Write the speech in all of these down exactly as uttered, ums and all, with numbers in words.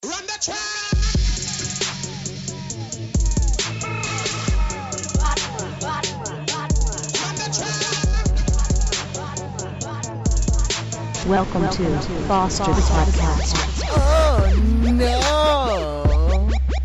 Run the track! Welcome to Foster the Podcast. Oh, no!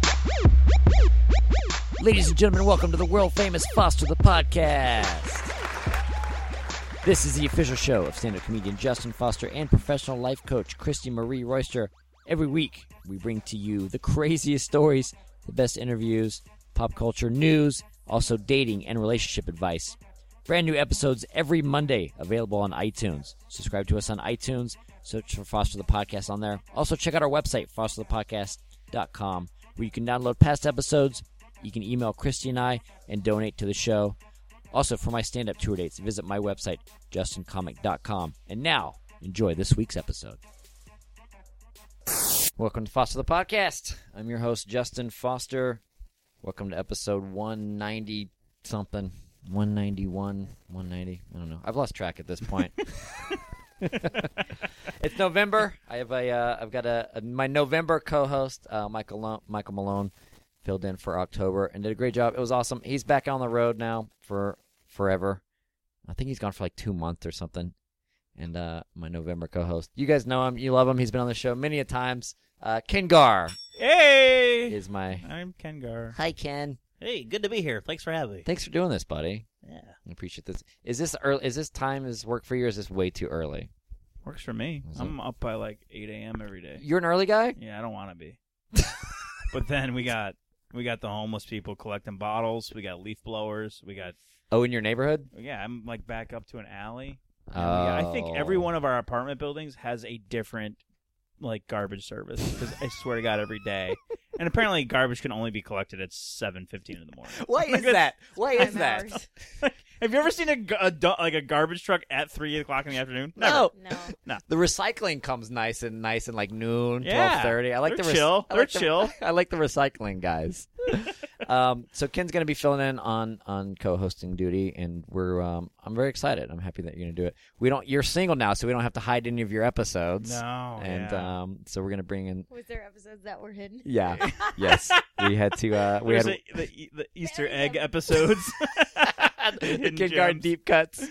Ladies and gentlemen, welcome to the world-famous Foster the Podcast. This is the official show of stand-up comedian Justin Foster and professional life coach Christy Marie Royster. Every week, we bring to you the craziest stories, the best interviews, pop culture news, also dating and relationship advice. Brand new episodes every Monday, available on iTunes. Subscribe to us on iTunes. Search for Foster the Podcast on there. Also, check out our website, foster the podcast dot com, where you can download past episodes. You can email Christy and I and donate to the show. Also, for my stand-up tour dates, visit my website, justin comic dot com. And now, enjoy this week's episode. Welcome to Foster the Podcast. I'm your host, Justin Foster. Welcome to episode one ninety-something. one ninety-one, one ninety, I don't know. I've lost track at this point. It's November. I have a, uh, I've got a, a my November co-host, uh, Michael Lo- Michael Malone, filled in for October and did a great job. It was awesome. He's back on the road now for forever. I think he's gone for like two months or something. And uh, my November co-host, you guys know him, you love him. He's been on the show many a times. Uh, Ken Gar. Hey, is my. I'm Ken Gar. Hi, Ken. Hey, good to be here. Thanks for having me. Thanks for doing this, buddy. Yeah, I appreciate this. Is this early? Is this time is work for you, or is this way too early? works for me. Is I'm up by like eight a.m. every day. You're an early guy? Yeah, I don't want to be. But then we got we got the homeless people collecting bottles. We got leaf blowers. We got Oh, in your neighborhood? yeah. I'm like back up to an alley. Oh. And we got- I think every one of our apartment buildings has a different like garbage service. Because I swear to God, every day. And apparently, garbage can only be collected at seven fifteen in the morning. Why is that? Why is Time that? hours. Have you ever seen a, a du- like a garbage truck at three o'clock in the afternoon? No. No. The recycling comes nice and nice and like noon, Yeah. twelve thirty. I like They're the chill. I They're like the- chill. I like the recycling guys. um, so Ken's gonna be filling in on on co-hosting duty, and we're um, I'm very excited. I'm happy that you're gonna do it. We don't. You're single now, so we don't have to hide any of your episodes. No. And yeah. um, so we're gonna bring in. Was there episodes that were hidden? Yeah. Yes. We had to. Uh, we There's had. a, the, the Easter Bury egg them. episodes. the Hidden Ken Gar gems. deep cuts.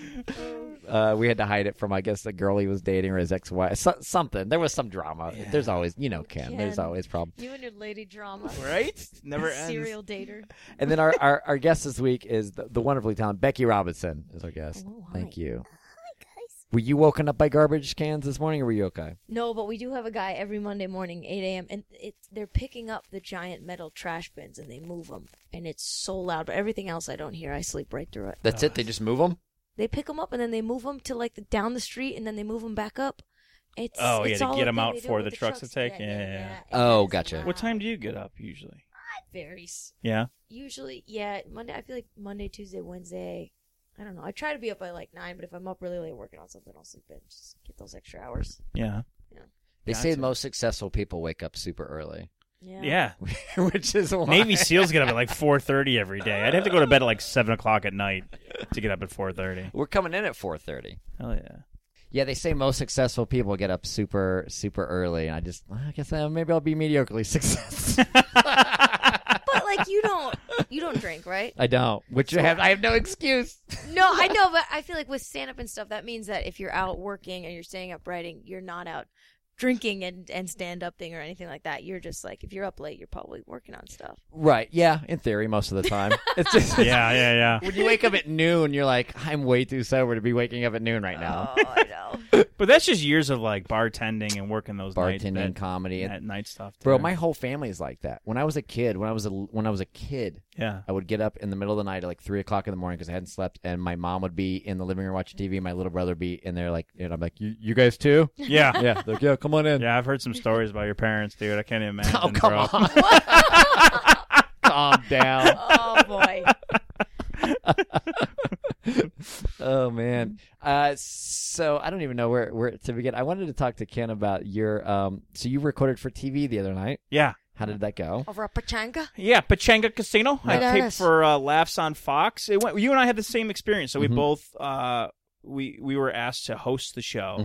Uh, we had to hide it from, I guess, the girl he was dating or his ex-wife. So, something. There was some drama. Yeah. There's always, you know, Ken. Ken. There's always problems. You and your lady drama. Right? Never ends. Serial dater. And then our, our, our guest this week is the, the wonderfully talented Becky Robinson is our guest. Hello, hi. Thank you. Hi, guys. Were you woken up by garbage cans this morning, or were you okay? No, but we do have a guy every Monday morning, eight a.m., and it's they're picking up the giant metal trash bins, and they move them, and it's so loud. But everything else I don't hear. I sleep right through it. That's it? They just move them? They pick them up, and then they move them to, like, the, down the street, and then they move them back up. It's, Oh, yeah, it's to all get a 'em thing out they do for with the trucks to take? Yeah, Yeah, yeah, yeah. yeah. Oh, And gotcha. it's What time loud. do you get up usually? It varies. Yeah. Usually, yeah, Monday. I feel like Monday, Tuesday, Wednesday. I don't know. I try to be up by like nine, but if I'm up really late working on something, I'll sleep in. Just get those extra hours. Yeah. They say Gotcha. the most successful people wake up super early, Yeah. Yeah. which is why. Navy SEALs get up at like four thirty every day. I'd have to go to bed at like seven o'clock at night to get up at four thirty. We're coming in at four thirty. Hell yeah. Yeah, they say most successful people get up super, super early, and I just, I guess uh, maybe I'll be mediocrely successful. But like you don't, you don't drink, right? I don't, which I have, I have no excuse. No, I know, but I feel like with stand up and stuff, that means that if you're out working and you're staying up writing, you're not out drinking and and stand up thing or anything like that. You're just like if you're up late, you're probably working on stuff. Right? Yeah, in theory, most of the time. It's just Yeah, yeah, yeah. when you wake up at noon, you're like, I'm way too sober to be waking up at noon right now. Oh, I know. But that's just years of like bartending and working those night, Bartending, that, comedy, and that night stuff. bro, too. my whole family is like that. When I was a kid, when I was a when I was a kid, yeah. I would get up in the middle of the night at like three o'clock in the morning because I hadn't slept, and my mom would be in the living room watching T V. My little brother would be in there, like, and I'm like, you, you guys too? Yeah. Yeah, they're like, yeah, come on in. Yeah, I've heard some stories about your parents, dude. I can't even imagine. Oh, come bro. on. Calm down. Oh boy. Oh man. Uh, so I don't even know where where to begin. I wanted to talk to Ken about your um. So you recorded for T V the other night. Yeah. How did that go? Over a pachanga? Yeah, Pachanga Casino. I Right on taped us. for uh, Laughs on Fox. It went, you and I had the same experience. So we Mhm. both uh, we we were asked to host the show. Mm-hmm.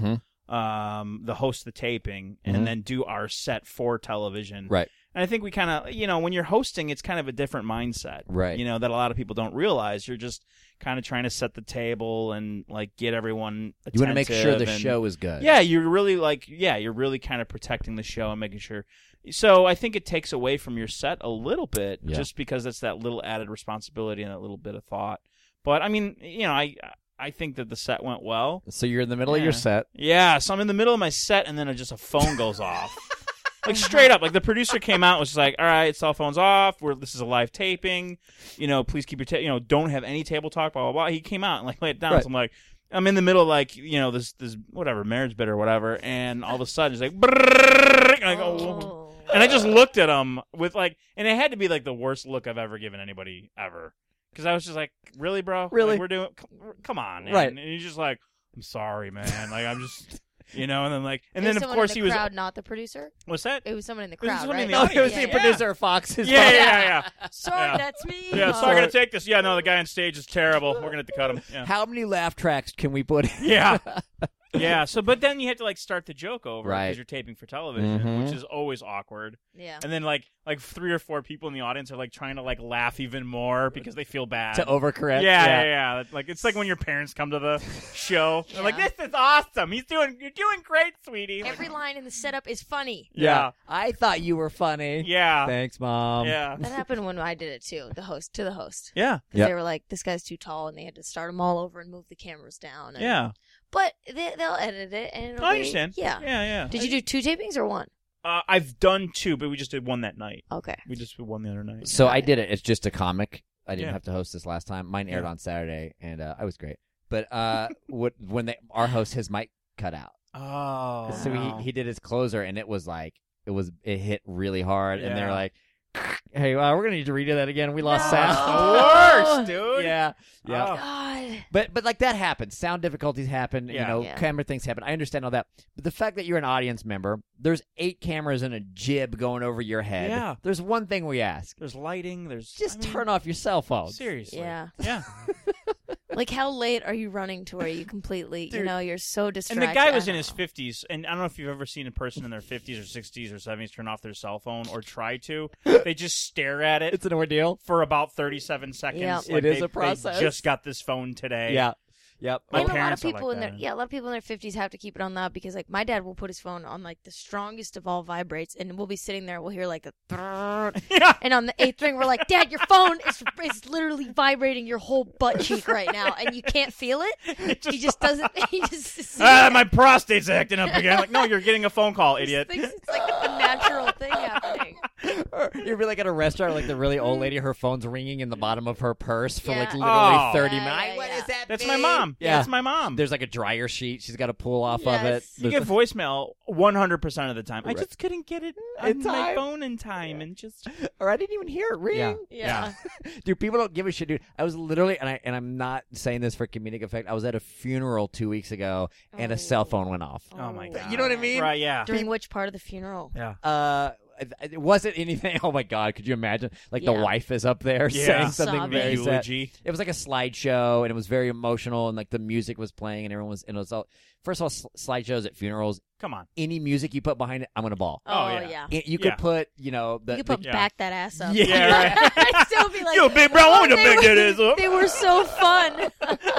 um, the host the taping, Mhm. and then do our set for television. Right. And I think we kind of, you know, when you're hosting, it's kind of a different mindset. Right. You know, that a lot of people don't realize. You're just kind of trying to set the table and, like, get everyone attentive. You want to make sure the and- show is good. Yeah, you're really, like, yeah, you're really kind of protecting the show and making sure. So I think it takes away from your set a little bit Yeah. just because it's that little added responsibility and that little bit of thought. But, I mean, you know, I I think that the set went well. So you're in the middle of your Yeah. set. Yeah, so I'm in the middle of my set, and then it just a phone goes off. Like, straight up. Like, the producer came out and was just like, all right, cell phone's off. We're, this is a live taping. You know, please keep your, ta- you know, don't have any table talk, blah, blah, blah. He came out and, like, laid it down. Right. So I'm like, I'm in the middle of, like, you know, this, this whatever, marriage bit or whatever, and all of a sudden, it's like, brrrr, and I go, Oh. and I just looked at him with, like, and it had to be, like, the worst look I've ever given anybody ever. Because I was just like, really, bro? Really? Like, we're doing, come on. Man. Right. And he's just like, I'm sorry, man. Like, I'm just, you know, and then, like, and It was then, of someone course, in he the was, crowd, not the producer. what's that? It was someone in the It was crowd, someone right? in the No, audience. it was Yeah, the yeah. producer of Fox's. Yeah, yeah, yeah, yeah. Sorry, Yeah. that's me. Yeah, Oh. sorry, I gotta take this. Yeah, no, the guy on stage is terrible. We're gonna have to cut him. Yeah. How many laugh tracks can we put in? Yeah. Yeah, so, but then you have to, like, start the joke over because Right. you're taping for television, Mhm. which is always awkward. Yeah. And then, like, like three or four people in the audience are, like, trying to, like, laugh even more because they feel bad. To overcorrect. Yeah, yeah, yeah. Like, it's like when your parents come to the show. They're like, Yeah. this is awesome. He's doing, you're doing great, sweetie. Like, Every line in the setup is funny. yeah. I thought you were funny. Yeah. Thanks, Mom. Yeah. That happened when I did it too. The host to the host. Yeah. 'Cause Yep. They were like, "This guy's too tall," and they had to start them all over and move the cameras down. And, Yeah. But they, they'll edit it, and it'll I be- understand. Yeah. Yeah, yeah. Did you do two tapings or one? Uh, I've done two, but we just did one that night. Okay. We just did one the other night. So I did it. It's just a comic. I didn't Yeah. have to host this last time. Mine aired Yeah. on Saturday, and uh, I was great. But uh, what, when they, our host, his mic cut out, Oh. so he he did his closer, and it was like it was it hit really hard, and they were Yeah. like, "Hey, uh, we're gonna need to redo that again. We lost No. sound." the worst, dude. Yeah, yeah. Oh. God. But but like that happens. Sound difficulties happen. You Yeah. know, Yeah. camera things happen. I understand all that. But the fact that you're an audience member, there's eight cameras and a jib going over your head. Yeah. There's one thing we ask: There's lighting. There's just I mean, turn off your cell phone. Seriously. Yeah. Yeah. Like, how late are you running to where you completely, you Dude. know, you're so And distracted? the guy was I in don't his know. fifties, and I don't know if you've ever seen a person in their fifties or sixties or seventies turn off their cell phone or try to. They just stare at it It's an ordeal. for about thirty-seven seconds. Yeah. Like It is they- a process. They just got this phone today. Yeah. Yep. My And a lot of parents are people like in their that. yeah, a lot of people in their fifties have to keep it on that because like my dad will put his phone on like the strongest of all vibrates, and we'll be sitting there, we'll hear like a brrrr, Yeah. and on the eighth ring we're like, Dad, your phone is is literally vibrating your whole butt cheek right now, and you can't feel it. It He just doesn't. He just Ah, my prostate's acting up again. Like, no, you're getting a phone call, he idiot. thinks it's like a natural thing happening. Or you'd be like at a restaurant, like the really old lady, her phone's ringing in the bottom of her purse for like Yeah. literally Oh. thirty Yeah, minutes. yeah, What yeah. is that? That's my babe? mom. Yeah. That's my mom. There's like a dryer sheet she's got to pull off of it. Yes. You There's get voicemail one hundred percent of the time. I Right. just couldn't get it In on my time. phone in time, and just or I didn't even hear it ring. Yeah. Yeah. Dude, people don't give a shit, dude. I was literally, and I and I'm not saying this for comedic effect. I was at a funeral two weeks ago, and a cell phone went off. oh my god. You know what I mean? Right? Yeah. During which part of the funeral? Yeah. Uh, it it wasn't anything. Oh my god, could you imagine? Like the Yeah. wife is up there Yeah. saying something Sobbing. very sad. Eulogy. It was like a slideshow, and it was very emotional, and like the music was playing, and everyone was. And it was all. First of all, sl- slideshows at funerals. Come on. Any music you put behind it, I'm gonna ball. Oh, Oh, yeah. yeah. It- you could Yeah. put, you know, the, You could the- put Yeah. back that ass up. Yeah, right. I'd still be like, Yo, big bro, I want to they big were- that is up. They were so fun.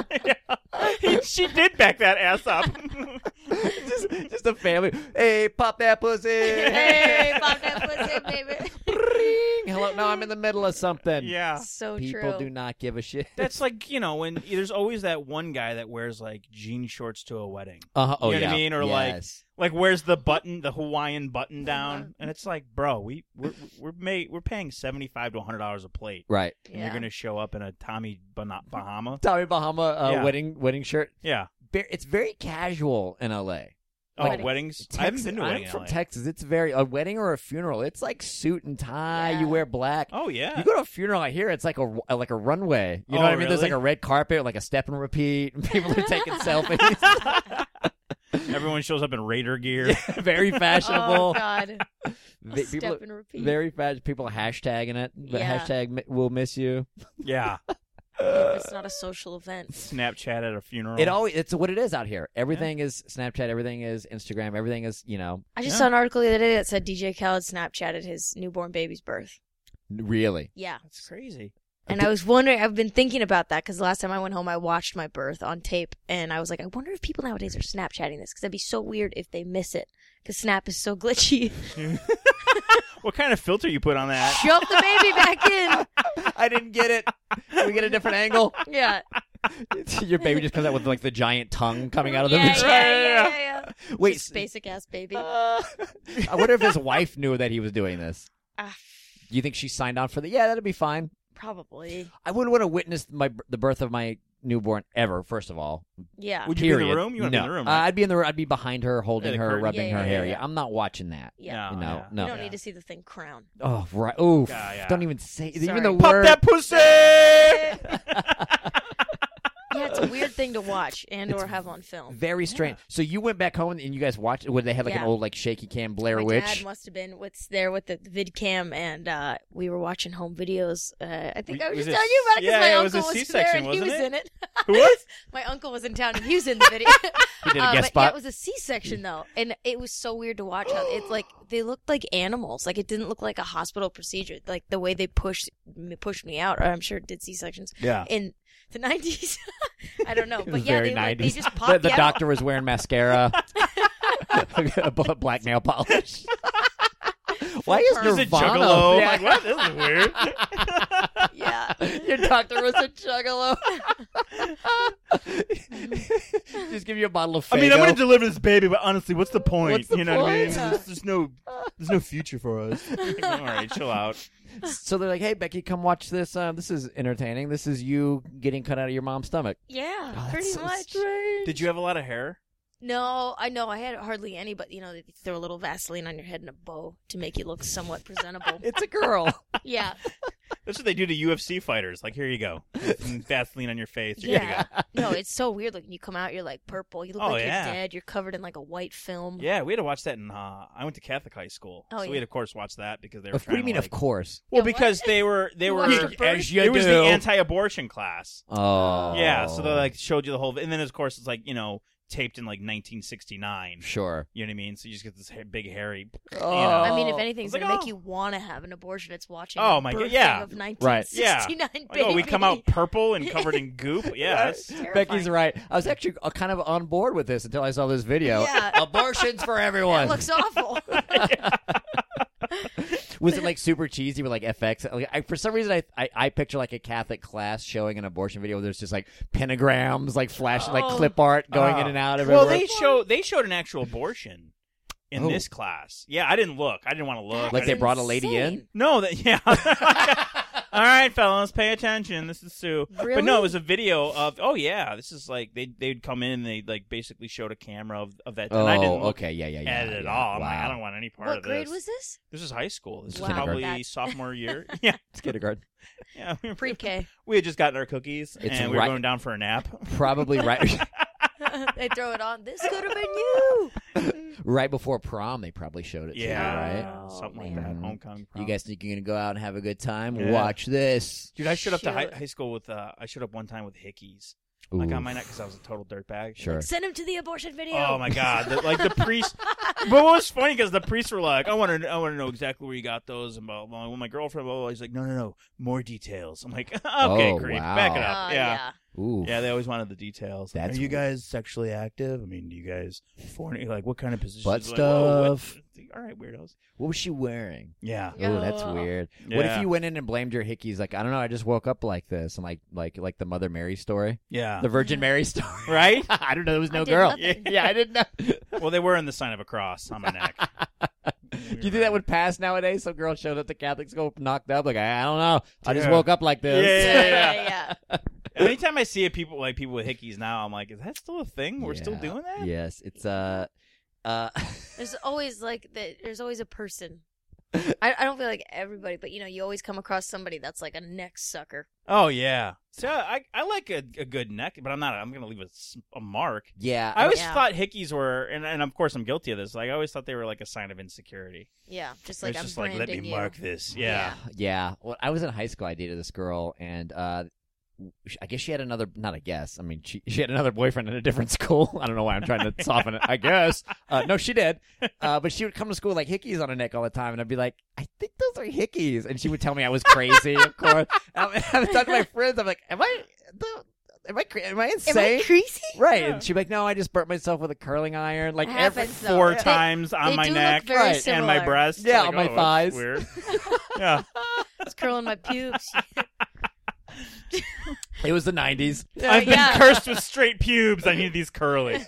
Yeah. She did back that ass up. just, just a family. Hey, pop that pussy. Hey, pop that pussy, baby. Ring. Hello. No, I'm in the middle of something. Yeah. So People true. do not give a shit. That's like, you know, when there's always that one guy that wears like jean shorts to a wedding. Uh-huh. Oh You know yeah. what I mean? Or, like, yes. Like, where's the button, the Hawaiian button down? And it's like, bro, we we're we're made, we're paying seventy-five to a hundred dollars a plate, right. and Yeah. you're gonna show up in a Tommy Bahama- Bahama? Tommy Bahama uh, Yeah. wedding wedding shirt. Yeah. Ve- It's very casual in L A. Oh, Weddings. weddings. I haven't Texas- been to a I'm wedding. in from L A. Texas. It's very a wedding or a funeral. It's like suit and tie. Yeah. You wear black. Oh yeah. You go to a funeral, I hear it's like a like a runway. You know Oh, what I mean? There's like really? a red carpet, like a step and repeat. And people are taking selfies. Everyone shows up in Raider gear. Very Oh, fashionable. God. The- Step people, and repeat. very fashion. People are hashtagging it. But Yeah. hashtag mi- we'll miss you. Yeah. It's not a social event. Snapchat at a funeral. It always it's what it is out here. Everything is Snapchat. Everything is Instagram. Everything is you know I just Yeah. saw an article the other day that said D J Khaled Snapchatted his newborn baby's birth. really. Yeah. That's crazy. And I was wondering, I've been thinking about that because last time I went home, I watched my birth on tape, and I was like, I wonder if people nowadays are Snapchatting this because that'd be so weird if they miss it because Snap is so glitchy. What kind of filter you put on that? Shove the baby back in. I didn't get it. Can we get a different angle? Yeah. Your baby just comes out with like the giant tongue coming out of the yeah, vagina. yeah, yeah, yeah, yeah. Wait, Just basic ass baby. uh, I wonder if his wife knew that he was doing this. Ah, Do you think she signed on for the? Yeah, that'd be fine. probably. I wouldn't want to witness my the birth of my newborn ever. First of all, Yeah. Would you be in period. the room? You want to no. be in the room? Uh, Right? I'd be in the. I'd be behind her, holding the her, curtain. rubbing Yeah, her yeah, hair. yeah. Yeah, I'm not watching that. Yeah. No, No, yeah. no. You don't Yeah. need to see the thing crown. Oh right. Oof. Yeah, yeah. Don't even say even Sorry. the Pop word. that pussy! Yeah, it's a weird thing to watch and or have on film. Very strange. So you went back home and you guys watched. Would they have like Yeah. an old like shaky cam Blair My Witch? dad must have been with there with the vid cam, and uh, we were watching home videos. Uh, I think We- I was, was just it- telling you about it because yeah, my it was uncle a was, C-section, there and he wasn't was it? in it. Who was? My uncle was in town and he was in the video. He did a Uh, guest but spot. Yeah, it was a C-section though, and it was so weird to watch. How it's like they looked like animals. Like it didn't look like a hospital procedure. Like the way they pushed pushed me out. Or I'm sure it did C-sections Yeah. in the nineties. I don't know, It was but yeah, very they, like, they nineties. just the popped the you out. doctor was wearing mascara, black nail polish. Why is He's He's a Nirvana? juggalo. Yeah. Like, what? This is weird. Yeah. Your doctor was a juggalo. Just give you a bottle of Faygo. I mean, I'm going to deliver this baby, but honestly, what's the point? What's the you know what I mean? point? There's, there's no, there's no future for us. Like, all right, chill out. So they're like, "Hey, Becky, come watch this. Uh, this is entertaining. This is you getting cut out of your mom's stomach." Yeah, Oh, that's pretty so much. strange. Did you have a lot of hair? No, I know I had hardly any, but you know, they throw a little Vaseline on your head and a bow to make you look somewhat presentable. It's a girl. Yeah, That's what they do to U F C fighters. Like, here you go. And Vaseline on your face. You're good to yeah. go. No, it's so weird. Like when you come out, you're like purple. You look Oh, like yeah. you're dead. You're covered in like a white film. Yeah, we had to watch that in. Uh, I went to Catholic high school, Oh, so yeah. we had, of course, watch that because they were. What do trying you mean? to, Of like- course. Well, Yeah, what? because they were they You were. watched the birth? As you It was do. the anti-abortion class. Oh, Yeah, so they like showed you the whole, and then of course it's like you know taped in like nineteen sixty-nine. Sure. You know what I mean? So you just get this ha- big hairy. Oh. I mean, if anything's It's like, gonna oh. make you want to have an abortion, it's watching. Oh, the my God, birthing yeah. Of nineteen sixty-nine Like, baby. oh, we come out purple and covered in goop. Yes. Terrifying. Becky's right. I was actually uh, kind of on board with this until I saw this video. Yeah. Abortions for It everyone. looks awful. Was it like super cheesy with like F X? Like, I, for some reason, I, I I picture like a Catholic class showing an abortion video. Where there's just like pentagrams, like flashing, like Oh. clip art going Oh. in and out of Well, everywhere. they show they showed an actual abortion in Oh. this class. Yeah, I didn't look. I didn't want to look. Like I they didn't- brought a lady in? Insane. No, that yeah. All right, fellas, pay attention. This is Sue. But no, Really? it was a video of. Oh yeah, this is like they they'd come in and they like basically showed a camera of, of that. Oh, and I didn't look okay, yeah, yeah, yeah. at it at yeah. all. I'm wow. like, I don't want any part What of this. grade was this? This is high school. This Wow. is probably That's- sophomore year. yeah, It's kindergarten. yeah. We, were- Pre-K. we had just gotten our cookies It's and we were right- going down for a nap. Probably right, They throw it on. This could have been you. right before prom. They probably showed it. Yeah, too, right. Oh, something like man. that. Homecoming. You prom. guys think you're gonna go out and have a good time? Yeah. Watch this. Dude, I showed up to high, Shoot. high school with. Uh, I showed up one time with hickeys, like on my neck because I was a total dirtbag. Sure. Send him to the abortion video. Oh my god! The, like the priest, but what was funny because the priests were like, "I want to, I want to know exactly where you got those." And blah, blah, blah. When my girlfriend, blah, blah, blah, he's like, "No, no, no, more details." I'm like, "Okay, Oh, creep, wow. back it Oh, up." yeah. yeah. Ooh. Yeah, they always wanted the details. Like, That's are you weird. guys sexually active? I mean, do you guys fornicate? Like, what kind of positions? Butt Like, whoa, what- stuff. All right, weirdos. What was she wearing? Yeah. Yeah. Oh, that's Oh. weird. What if Yeah. you went in and blamed your hickeys? Like, I don't know, I just woke up like this, and like, like, like the Mother Mary story, Yeah. the Virgin Mary story, Right? I don't know. There was I no did girl. nothing. Yeah, I didn't know. Well, they were in the sign of a cross on my neck. Do you think that would pass nowadays? Some girl showed up to Catholic school knocked up. Like, I, I don't know. I just Yeah. woke up like this. Yeah, yeah, yeah, yeah. Anytime I see a people like people with hickeys now, I'm like, is that still a thing? We're still Yeah. doing that? Yes, it's uh, uh. There's always like the, there's always a person. I, I don't feel like everybody, but you know, you always come across somebody that's like a neck sucker. Oh yeah. So I I like a, a good neck, but I'm not. I'm gonna leave a, s- a mark. yeah, I always Yeah. thought hickeys were, and, and of course I'm guilty of this. Like I always thought they were like a sign of insecurity. Yeah, just like it's I'm just like, let me branding you. mark this. Yeah. yeah. Well, I was in high school. I dated this girl, and uh, I guess she had another, not I guess, I mean, she, she had another boyfriend in a different school. I don't know why I'm trying to soften it, I guess. Uh, no, she did. Uh, but she would come to school with, like, hickeys on her neck all the time, and I'd be like, I think those are hickeys. And she would tell me I was crazy, of course. And I would talk to my friends, I'm like, am I, am I, am I insane? Am I crazy? Right. Yeah. And she'd be like, no, I just burnt myself with a curling iron. Like, It every, happens, though. Four They- times on they my do look neck very Right. and my similar. breast. Yeah, Like, on my oh, that's thighs. Weird. Yeah. It's curling my pubes. it was the nineties. I've been yeah. cursed with straight pubes. I need these curly.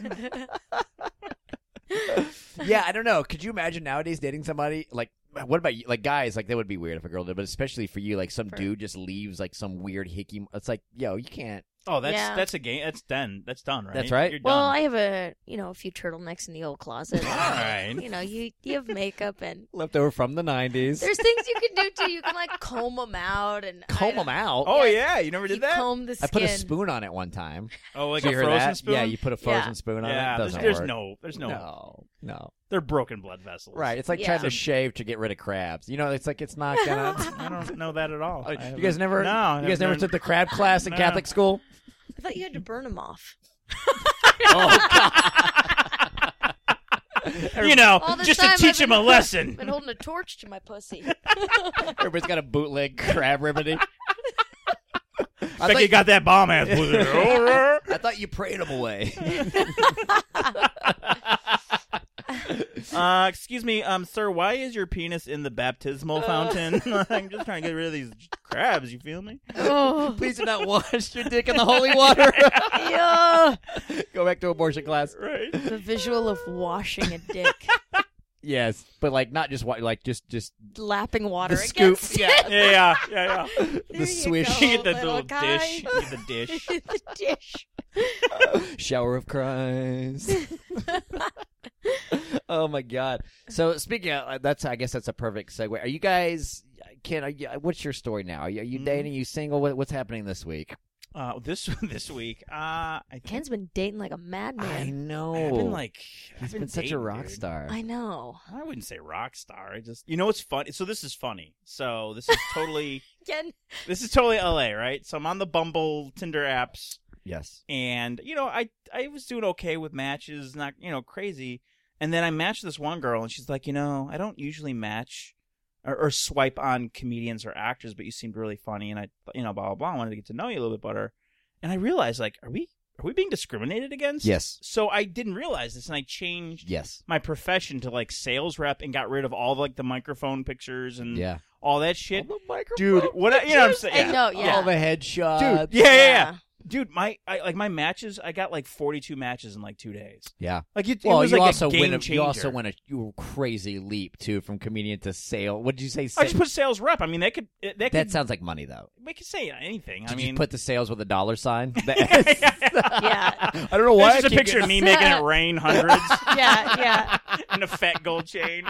Yeah, I don't know. Could you imagine nowadays dating somebody like? What about you? Like guys, like that would be weird if a girl did, but especially for you, like some For- dude just leaves like some weird hickey. It's like, yo, you can't. Oh, that's Yeah. that's a game. That's done. That's done, right? That's right. You're Well, done. I have a you know a few turtlenecks in the old closet. All right. You know, you you have makeup and Left over from the nineties. there's things you can do too. You can like comb them out and I Comb don't- them out. Oh Yeah, yeah, you never You did that. comb the I skin. put a spoon on it one time. Oh, like Did you a hear frozen that? spoon. Yeah, you put a frozen Yeah. spoon on it. Yeah, It there's, doesn't there's work. no, there's no, no, no. They're broken blood vessels. Right. It's like Yeah. trying to shave to get rid of crabs. You know, it's like it's not gonna. I don't know that at all. Oh, I you haven't- guys never. No, I you guys never haven't- took the crab class in No. Catholic school. I thought you had to burn them off. Oh God. You know, All this just to time teach I've him a been- lesson. Been holding a torch to my pussy. Everybody's got a bootleg crab remedy. I thought, Becky you, got that bomb ass. I thought you prayed them away. uh, excuse me, um, sir. Why is your penis in the baptismal fountain? I'm just trying to get rid of these crabs. You feel me? Oh, Please do not wash your dick in the holy water. yeah. Go back to abortion class. Right. The visual of washing a dick, Yes, but like not just wa- like just just lapping water the scoop. against Yeah, it. Yeah, yeah, yeah, yeah. There the you swish. go, You get that little little guy. dish. You get the dish. the dish. shower of Christ. Oh my God! So speaking of that's, I guess that's a perfect segue. Are you guys? Ken, are you, what's your story now? Are you, are you Mhm. dating? Are you single? What, what's happening this week? Uh, this this week, uh, I think Ken's been dating like a madman. I know. I've been like, he's I've been, been such a dating, rock dude. star. I know. I wouldn't say rock star. I just, you know, what's fun. So this is funny. So this is totally, Ken, this is totally L A, right? So I'm on the Bumble, Tinder apps, Yes. and you know, I I was doing okay with matches, not you know crazy, and then I matched this one girl, and she's like, you know, I don't usually match or, or swipe on comedians or actors, but you seemed really funny, and I, you know, blah blah blah. I wanted to get to know you a little bit better, and I realized, like, are we are we being discriminated against? Yes. So I didn't realize this, and I changed Yes. my profession to like sales rep and got rid of all like the microphone pictures and Yeah. all that shit. All the microphone Dude, what I- you know what I'm saying? I Yeah. know, yeah. All the headshots. Dude, yeah, yeah, yeah. Yeah. Dude, my I, like my matches, I got like forty-two matches in like two days. Yeah. Like it, Well, it was you like also a game went. A, changer. you also went a you crazy leap too from comedian to sale. What did you say? I sa- just put sales rep. I mean, they could they that could sounds like money though. they could say anything. Did I mean, you put the sales with a dollar sign? The S? Yeah. I don't know why. there's I just a keep picture of getting- me making it rain hundreds Yeah, yeah. and a fat gold chain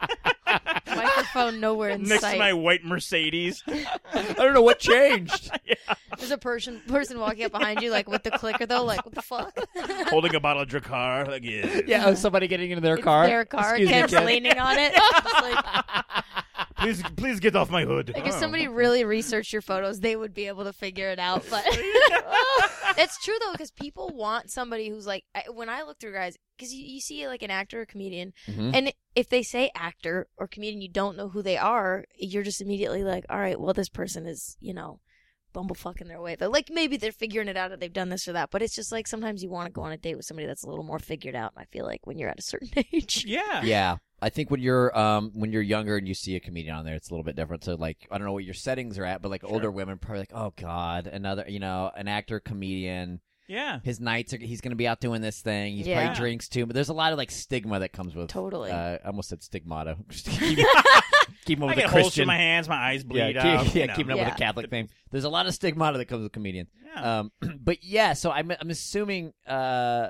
Microphone nowhere in next sight. to my white Mercedes. I don't know what changed. There's a person person walking up behind you, like with the clicker though, like what the fuck? Holding a bottle of Dracar. Like, yeah. Yeah, oh, somebody getting into their It's car. their car. Excuse me, Ken's Ken. leaning on it. Just like, Please, please get off my hood. like if Oh. somebody really researched your photos, they would be able to figure it out. But it's true though, because people want somebody who's like. I, when I look through guys, because you, you see like an actor or comedian, Mhm. and if they say actor or comedian, you don't know who they are. You're just immediately like, all right, well, this person is, you know, bumblefucking their way. But like maybe they're figuring it out that they've done this or that. But it's just like sometimes you want to go on a date with somebody that's a little more figured out. I feel like when you're at a certain age. Yeah. Yeah, I think when you're um when you're younger and you see a comedian on there, it's a little bit different. So like I don't know what your settings are at, but like Sure. older women probably like, oh god, another you know an actor comedian. Yeah. His nights are he's going to be out doing this thing. He's Yeah. probably drinks too, but there's a lot of like stigma that comes with Totally. Uh, I almost said stigmata. Just to keep, keep him I with get a holes in Christian. my hands, my eyes yeah, bleed keep, out. yeah, you know. keeping up with Yeah. a Catholic thing. There's a lot of stigmata that comes with comedians. Yeah. Um, but yeah, so I'm I'm assuming. Uh,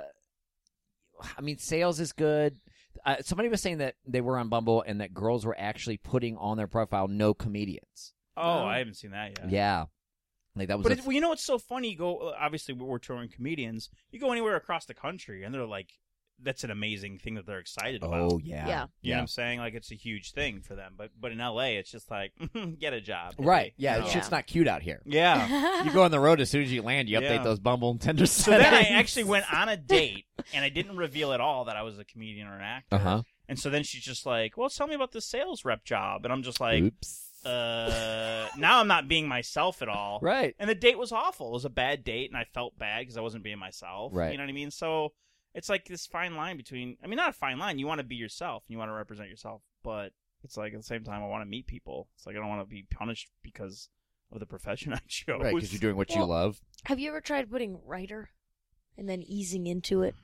I mean, sales is good. Uh, somebody was saying that they were on Bumble and that girls were actually putting on their profile no comedians. oh, I haven't seen that yet. Yeah, like that was. But a it, well, you know what's so funny? You go, uh, obviously, we're touring comedians. You go anywhere across the country, and they're like, that's an amazing thing that they're excited about. Oh yeah. Yeah. You know what I'm saying? Like, it's a huge thing for them. But but in L A, it's just like, get a job. Right. Yeah. You know? It's just not cute out here. Yeah. You go on the road as soon as you land. You update Yeah. those Bumble and Tinder So then I settings. actually went on a date, and I didn't reveal at all that I was a comedian or an actor. Uh huh. And so then she's just like, well, tell me about the sales rep job. And I'm just like, Oops. uh, now I'm not being myself at all. Right. And the date was awful. It was a bad date, and I felt bad because I wasn't being myself. Right. You know what I mean? So it's like this fine line between, I mean, not a fine line. You want to be yourself, and you want to represent yourself. But it's like at the same time, I want to meet people. It's like I don't want to be punished because of the profession I chose. Right. Because you're doing what you Well, love. Have you ever tried putting writer and then easing into it?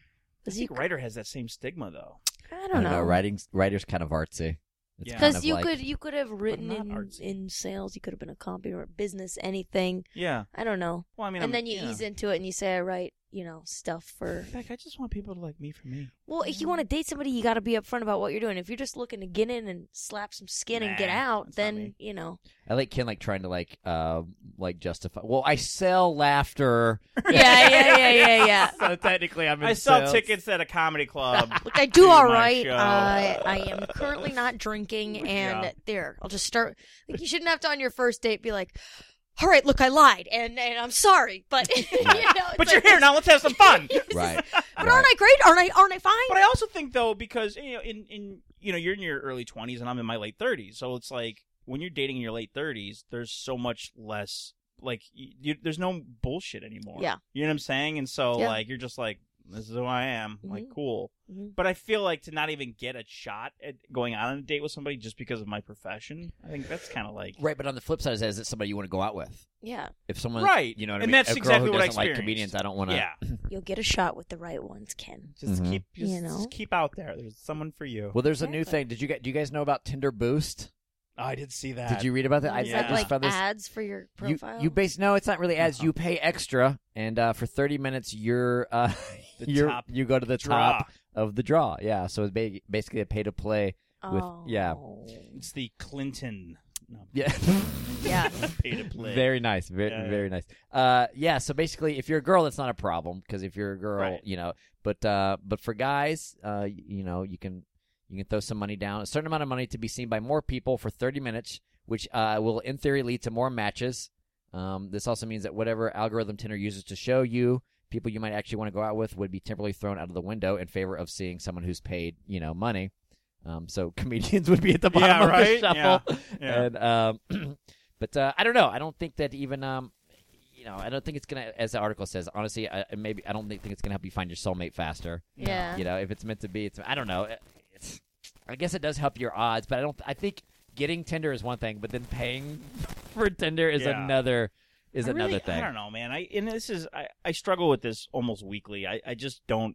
I 'Cause think you- writer has that same stigma, though. I don't know. Writing writer's kind of artsy. It's Yeah. kind Because of you like- could you could have written not in, artsy. in sales, you could have been a copy or business, anything. Yeah. I don't know. Well, I mean, and I'm- then you yeah. ease into it and you say, I write, you know, stuff for. Heck, I just want people to like me for me. Well, if you want to date somebody, you got to be upfront about what you're doing. If you're just looking to get in and slap some skin and get Nah, out, that's not then me. you know. I like Ken like trying to like uh like justify. Well, I sell laughter. Yeah, yeah, yeah, yeah, yeah. So technically, I'm in I sell sales. tickets at a comedy club. Look, I do Do all my right. show. Uh, I am currently not drinking, and Yeah. there, I'll just start. Like, you shouldn't have to on your first date be like, "All right, look, I lied, and and I'm sorry, but you know, it's But like you're here this- now. Let's have some fun. Right. But aren't I great? Aren't I? Aren't I fine? But I also think though, because you know, in in you know, you're in your early twenties and I'm in my late thirties, so it's like when you're dating in your late thirties, there's so much less like you, you, there's no bullshit anymore. Yeah. You know what I'm saying? And so Yeah. like you're just like, this is who I am. Like Mhm. cool. Mhm. But I feel like to not even get a shot at going on a date with somebody just because of my profession, I think that's kind of like Right, but on the flip side, is is it somebody you want to go out with? Yeah, If someone, Right. you know what I And mean? that's a girl exactly who what I doesn't like experienced. comedians, I don't want to. yeah. you'll get a shot with the right ones, Ken. Just Mhm. keep just, You know? just keep out there. There's someone for you. Well, there's a new Exactly. thing. Did you get? Do you guys know about Tinder Boost? Oh, I did see that. Did you read about that? I, Is I that just like found this. ads for your You, profile? you base no, it's not really ads. Uh-huh. You pay extra, and uh, for thirty minutes, you're uh, The you're top you go to the draw. top of the draw. Yeah, so it's ba- basically a pay to play. with- oh. yeah. It's the Clinton. No, Yeah, Yeah. pay to play. very nice, very Yeah, yeah. very nice. Uh, yeah. So basically, if you're a girl, that's not a problem because if you're a girl, Right. you know. But uh, but for guys, uh, y- you know, you can you can throw some money down, a certain amount of money to be seen by more people for thirty minutes, which uh, will in theory lead to more matches. Um, this also means that whatever algorithm Tinder uses to show you people you might actually want to go out with would be temporarily thrown out of the window in favor of seeing someone who's paid, you know, money. Um, so comedians would be at the bottom Yeah, of right? the shuffle. Yeah. And um, but uh, I don't know. I don't think that even um, you know, I don't think it's gonna, as the article says. Honestly, I, maybe I don't think, think it's gonna help you find your soulmate faster. Yeah. You know, if it's meant to be, it's. I don't know. It's. I guess it does help your odds, but I don't. I think getting Tinder is one thing, but then paying for Tinder is Yeah. another. Is I another really- thing. I don't know, man. I and this is I, I struggle with this almost weekly. I, I just don't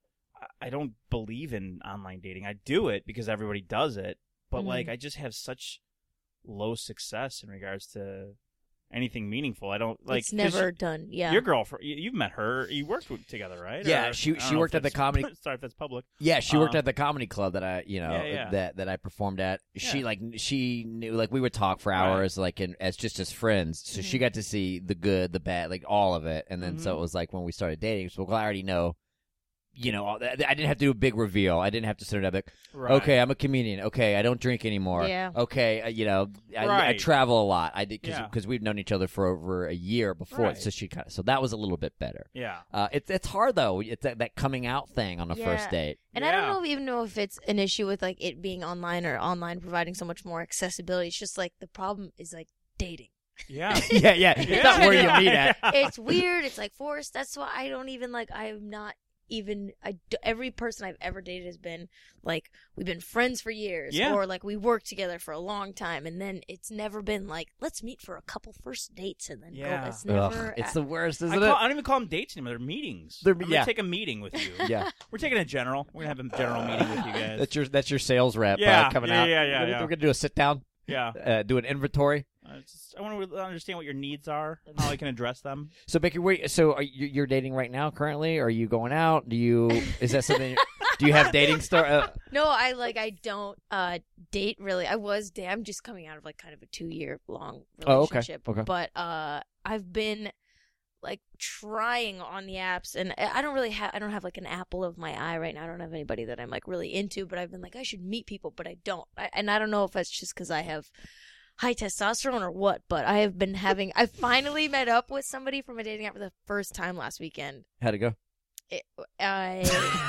I don't believe in online dating. I do it because everybody does it, but Mhm. like I just have such low success in regards to anything meaningful. I don't like it's 'cause never done. Yeah. Your girlfriend, you, you've met her. You worked with, together, right? Yeah, Or- she- I don't she know worked if at the that's- comedy- Sorry if that's public. Yeah, she worked Um, at the comedy club that I, you know, Yeah, yeah. that that I performed at. She Yeah. like she knew like we would talk for Right. hours like in, as just as friends. So she Mhm. got to see the good, the bad, like all of it. And then so Mhm. it was like when we started dating, so well, I already know, you know, all that- I didn't have to do a big reveal. I didn't have to sit there and be like, Right. okay, I'm a comedian. Okay, I don't drink anymore. Yeah. Okay, uh, you know, I, I Right. travel a lot. I did Yeah. because we've known each other for over a year before. Right. So she kind of so that was a little bit better. Yeah. Uh, it's it's hard though. It's that, that coming out thing on the first Yeah. date. And I don't Yeah. know even know if it's an issue with like it being online or online providing so much more accessibility. It's just like the problem is like dating. Yeah. yeah, yeah. It's Yeah. not where you Yeah. meet at. It's weird. It's like forced. That's why I don't even like. I'm not even. I d- every person I've ever dated has been like we've been friends for years, Yeah. or like we worked together for a long time, and then it's never been like let's meet for a couple first dates and then Yeah. go. It's Ugh, never. it's the worst, I, isn't call, it? I don't even call them dates anymore. They're meetings. They're- I'm gonna yeah. take a meeting with you. Yeah, We're taking a general. We're gonna have a general meeting with you guys. that's your that's your sales rep Yeah, uh, coming yeah, out. yeah, yeah, We're, yeah. we're gonna do a sit down, yeah. uh, do an inventory. I, just, I want to understand what your needs are, how I can address them. So, Becky, wait, so are you, you're dating right now currently? Are you going out? Do you is that something? do you have dating star? Uh, No, I like I don't uh date really. I was da- I'm just coming out of like kind of a two year long Oh, okay. relationship. Okay. But uh I've been like trying on the apps, and I I don't really have I don't have like an apple of my eye right now. I don't have anybody that I'm like really into, but I've been like I should meet people, but I don't. I, and I don't know if that's just because I have high testosterone or what, but I have been having. I finally met up with somebody from a dating app for the first time last weekend. How'd it go? It, I.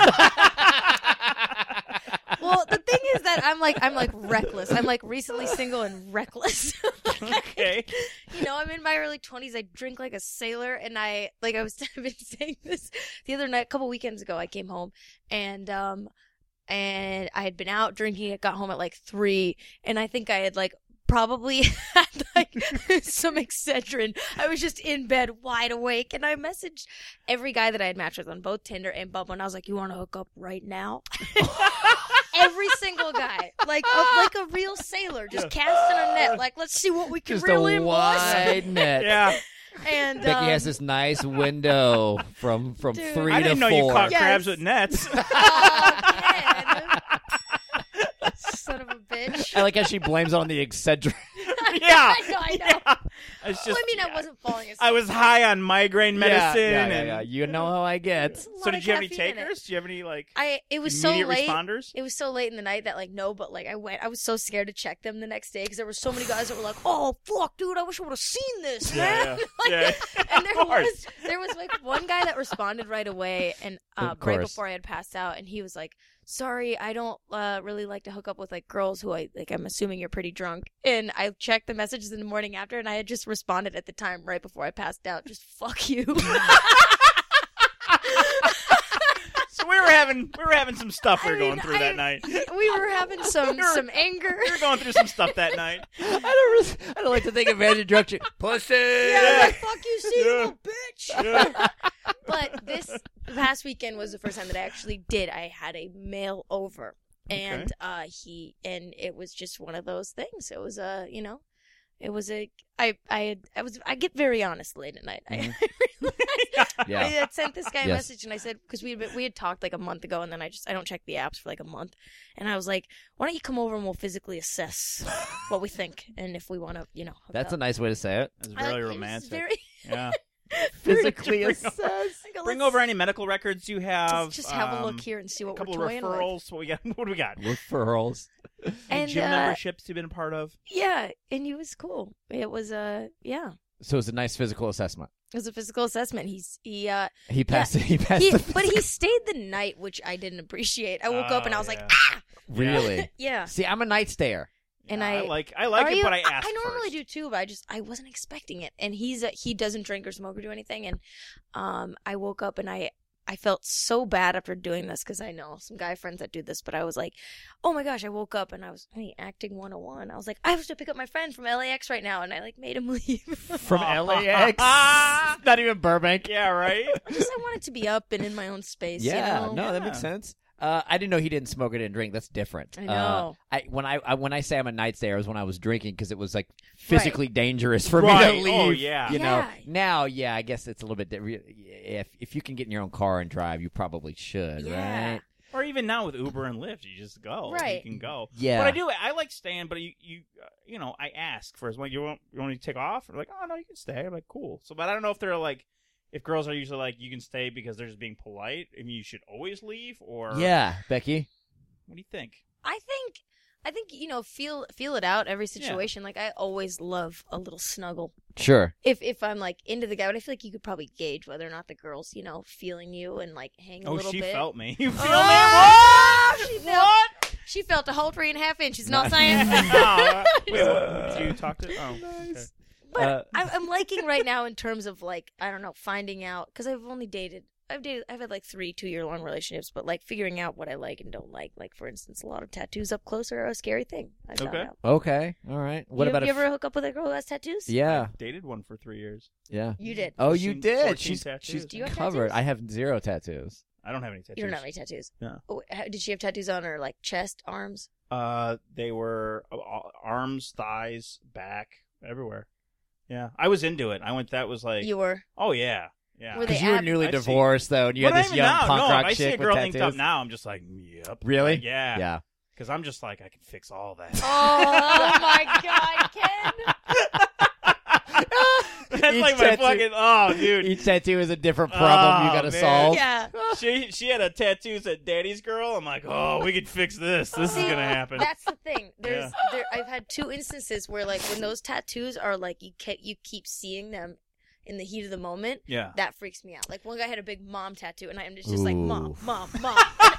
Well, the thing is that I'm like I'm like reckless. I'm like recently single and reckless. Okay. You know, I'm in my early twenties. I drink like a sailor, and I like I was I've been saying this the other night, a couple weekends ago. I came home and um and I had been out drinking. I got home at like three, and I think I had like probably had like some Excedrin. I was just in bed wide awake, and I messaged every guy that I had matched with on both Tinder and Bumble, and I was like, "You want to hook up right now?" Every single guy, like a, like a real sailor, just casting a net. Like, let's see what we can Just reel a in, boys. wide net. Yeah. And Becky um, has this nice window from from Dude. three I to didn't know four. you caught Yes. crabs with nets. oh, man. Son of a bitch. I like how she blames it on the Excedrin. Yeah. I know, I know. Yeah. It's Well, just, I mean, I wasn't falling asleep. I was high on migraine medicine. Yeah, yeah, yeah, and yeah. You know how I get. It's a lot So of did you have any caffeine in it. takers? Do you have any like I it was so immediate late. responders? It was so late in the night that like no, but like I went. I was so scared to check them the next day because there were so many guys that were like, "Oh fuck, dude, I wish I would have seen this, man." Yeah, Like, yeah. And there Of course. was there was like one guy that responded right away, and uh, Of right course. before I had passed out, and he was like, "Sorry, I don't uh, really like to hook up with like girls who I like. I'm assuming you're pretty drunk." And I checked the messages in the morning after, and I had just responded at the time right before I passed out. Just fuck you. So we were having we were having some stuff we were I going mean, through I- that night. We were having some We were- some anger. We were going through some stuff that night. I don't. Really, I don't like to think of Andrew drunk. you- Pussy. Yeah, I was like, fuck you, see, Yeah. you little bitch. But this past weekend was the first time that I actually did. I had a male over, and Okay. uh, he and it was just one of those things. It was a, you know, it was a. I I had, I was I get very honest late at night. I, Yeah. I had sent this guy a Yes. message, and I said because we had been- we had talked like a month ago, and then I just I don't check the apps for like a month, and I was like, why don't you come over and we'll physically assess what we think and if we want to, you know. hook That's up. a nice way to say it. It's I- very it was romantic. Very, Yeah. Physically Bring assess. like, Bring let's over any medical records you have. Just, just have a um, look here and see A what we're couple of toying with. referrals. What we got? What do we got? Referrals. Any And gym uh, memberships you've been a part of? yeah, and he was cool. It was uh yeah, So it's a nice physical assessment. it was a physical assessment. He's he uh He passed. He passed. he, the but he stayed the night, which I didn't appreciate. I woke up and I was like, Oh, ah, really. yeah. See, I'm a night stayer. And Yeah, I, I like I like Are it, you? but I ask I normally first. do too, but I just I wasn't expecting it. And he's a, he doesn't drink or smoke or do anything. And um, I woke up and I I felt so bad after doing this because I know some guy friends that do this. But I was like, oh my gosh, I woke up and I was hey, acting one oh one. I was like, I have to pick up my friend from L A X right now, and I like made him leave. From L A X. Not even Burbank. Yeah, right. I just I wanted to be up and in my own space. Yeah, you know? no, that makes Yeah. sense. Uh, I didn't know he didn't smoke or didn't drink. That's different. I Uh, know. I when I, I when I say I'm a night stayer, it was when I was drinking because it was like physically dangerous for Right. me to leave. Oh, yeah. You know. Yeah. Now, yeah, I guess it's a little bit. Di- if if you can get in your own car and drive, you probably should, Yeah. right? Or even now with Uber and Lyft, you just go. Right. You can go. Yeah. But I do. I like staying. But you, you, uh, you know, I ask first. Like, you want, you want me to take off? Or like, oh no, you can stay. I'm like, cool. So, but I don't know if they're like, if girls are usually like, you can stay because they're just being polite. I mean, you should always leave. Or Yeah, Becky. what do you think? I think I think you know feel feel it out every situation. Like I always love a little snuggle. Sure. If if I'm like into the guy, but I feel like you could probably gauge whether or not the girl's you know feeling you and like hang a Oh, little she bit. felt me. You feel Oh, me? she What? felt- What? She felt a whole three and a half inches. Not saying. Oh, wait, what, did you talk to? Oh, okay. But Uh, I'm, I'm liking right now in terms of like I don't know finding out because I've only dated I've dated I've had like three two year long relationships, but like figuring out what I like and don't like. Like for instance, a lot of tattoos up close are a scary thing. I found Okay. out. Okay. All right. What you, about you if? ever hook up with a girl who has tattoos? Yeah. Dated one for three years. Yeah. You did. Oh, you fourteen did. fourteen She's tattoos. she's Do you have covered. tattoos? I have zero tattoos. I don't have any tattoos. You don't have any tattoos. No. Oh, how- did she have tattoos on her like chest, arms? Uh, they were uh, uh, arms, thighs, back, everywhere. Yeah, I was into it. I went. That was like, You were. oh yeah, yeah. Were they Because you were ab- newly I see. divorced, though, and you But had not this even young now. punk no, rock if I see chick a girl with inked tattoos. up now, I'm just like, yep. Really? Like, yeah. Yeah. Because I'm just like, I can fix all that. Oh my God, Ken! You're That's Each like my tattoo- fucking. Oh, dude. Each tattoo is a different problem you Oh, got to man. solve. Yeah. She she had a tattoo that said "Daddy's Girl." I'm like, oh, we could fix this. This is See, gonna happen. That's the thing. There's, there, I've had two instances where, like, when those tattoos are like you ke- you keep seeing them in the heat of the moment. Yeah. That freaks me out. Like one guy had a big mom tattoo, and I'm just, just like, Ooh. mom, mom, mom.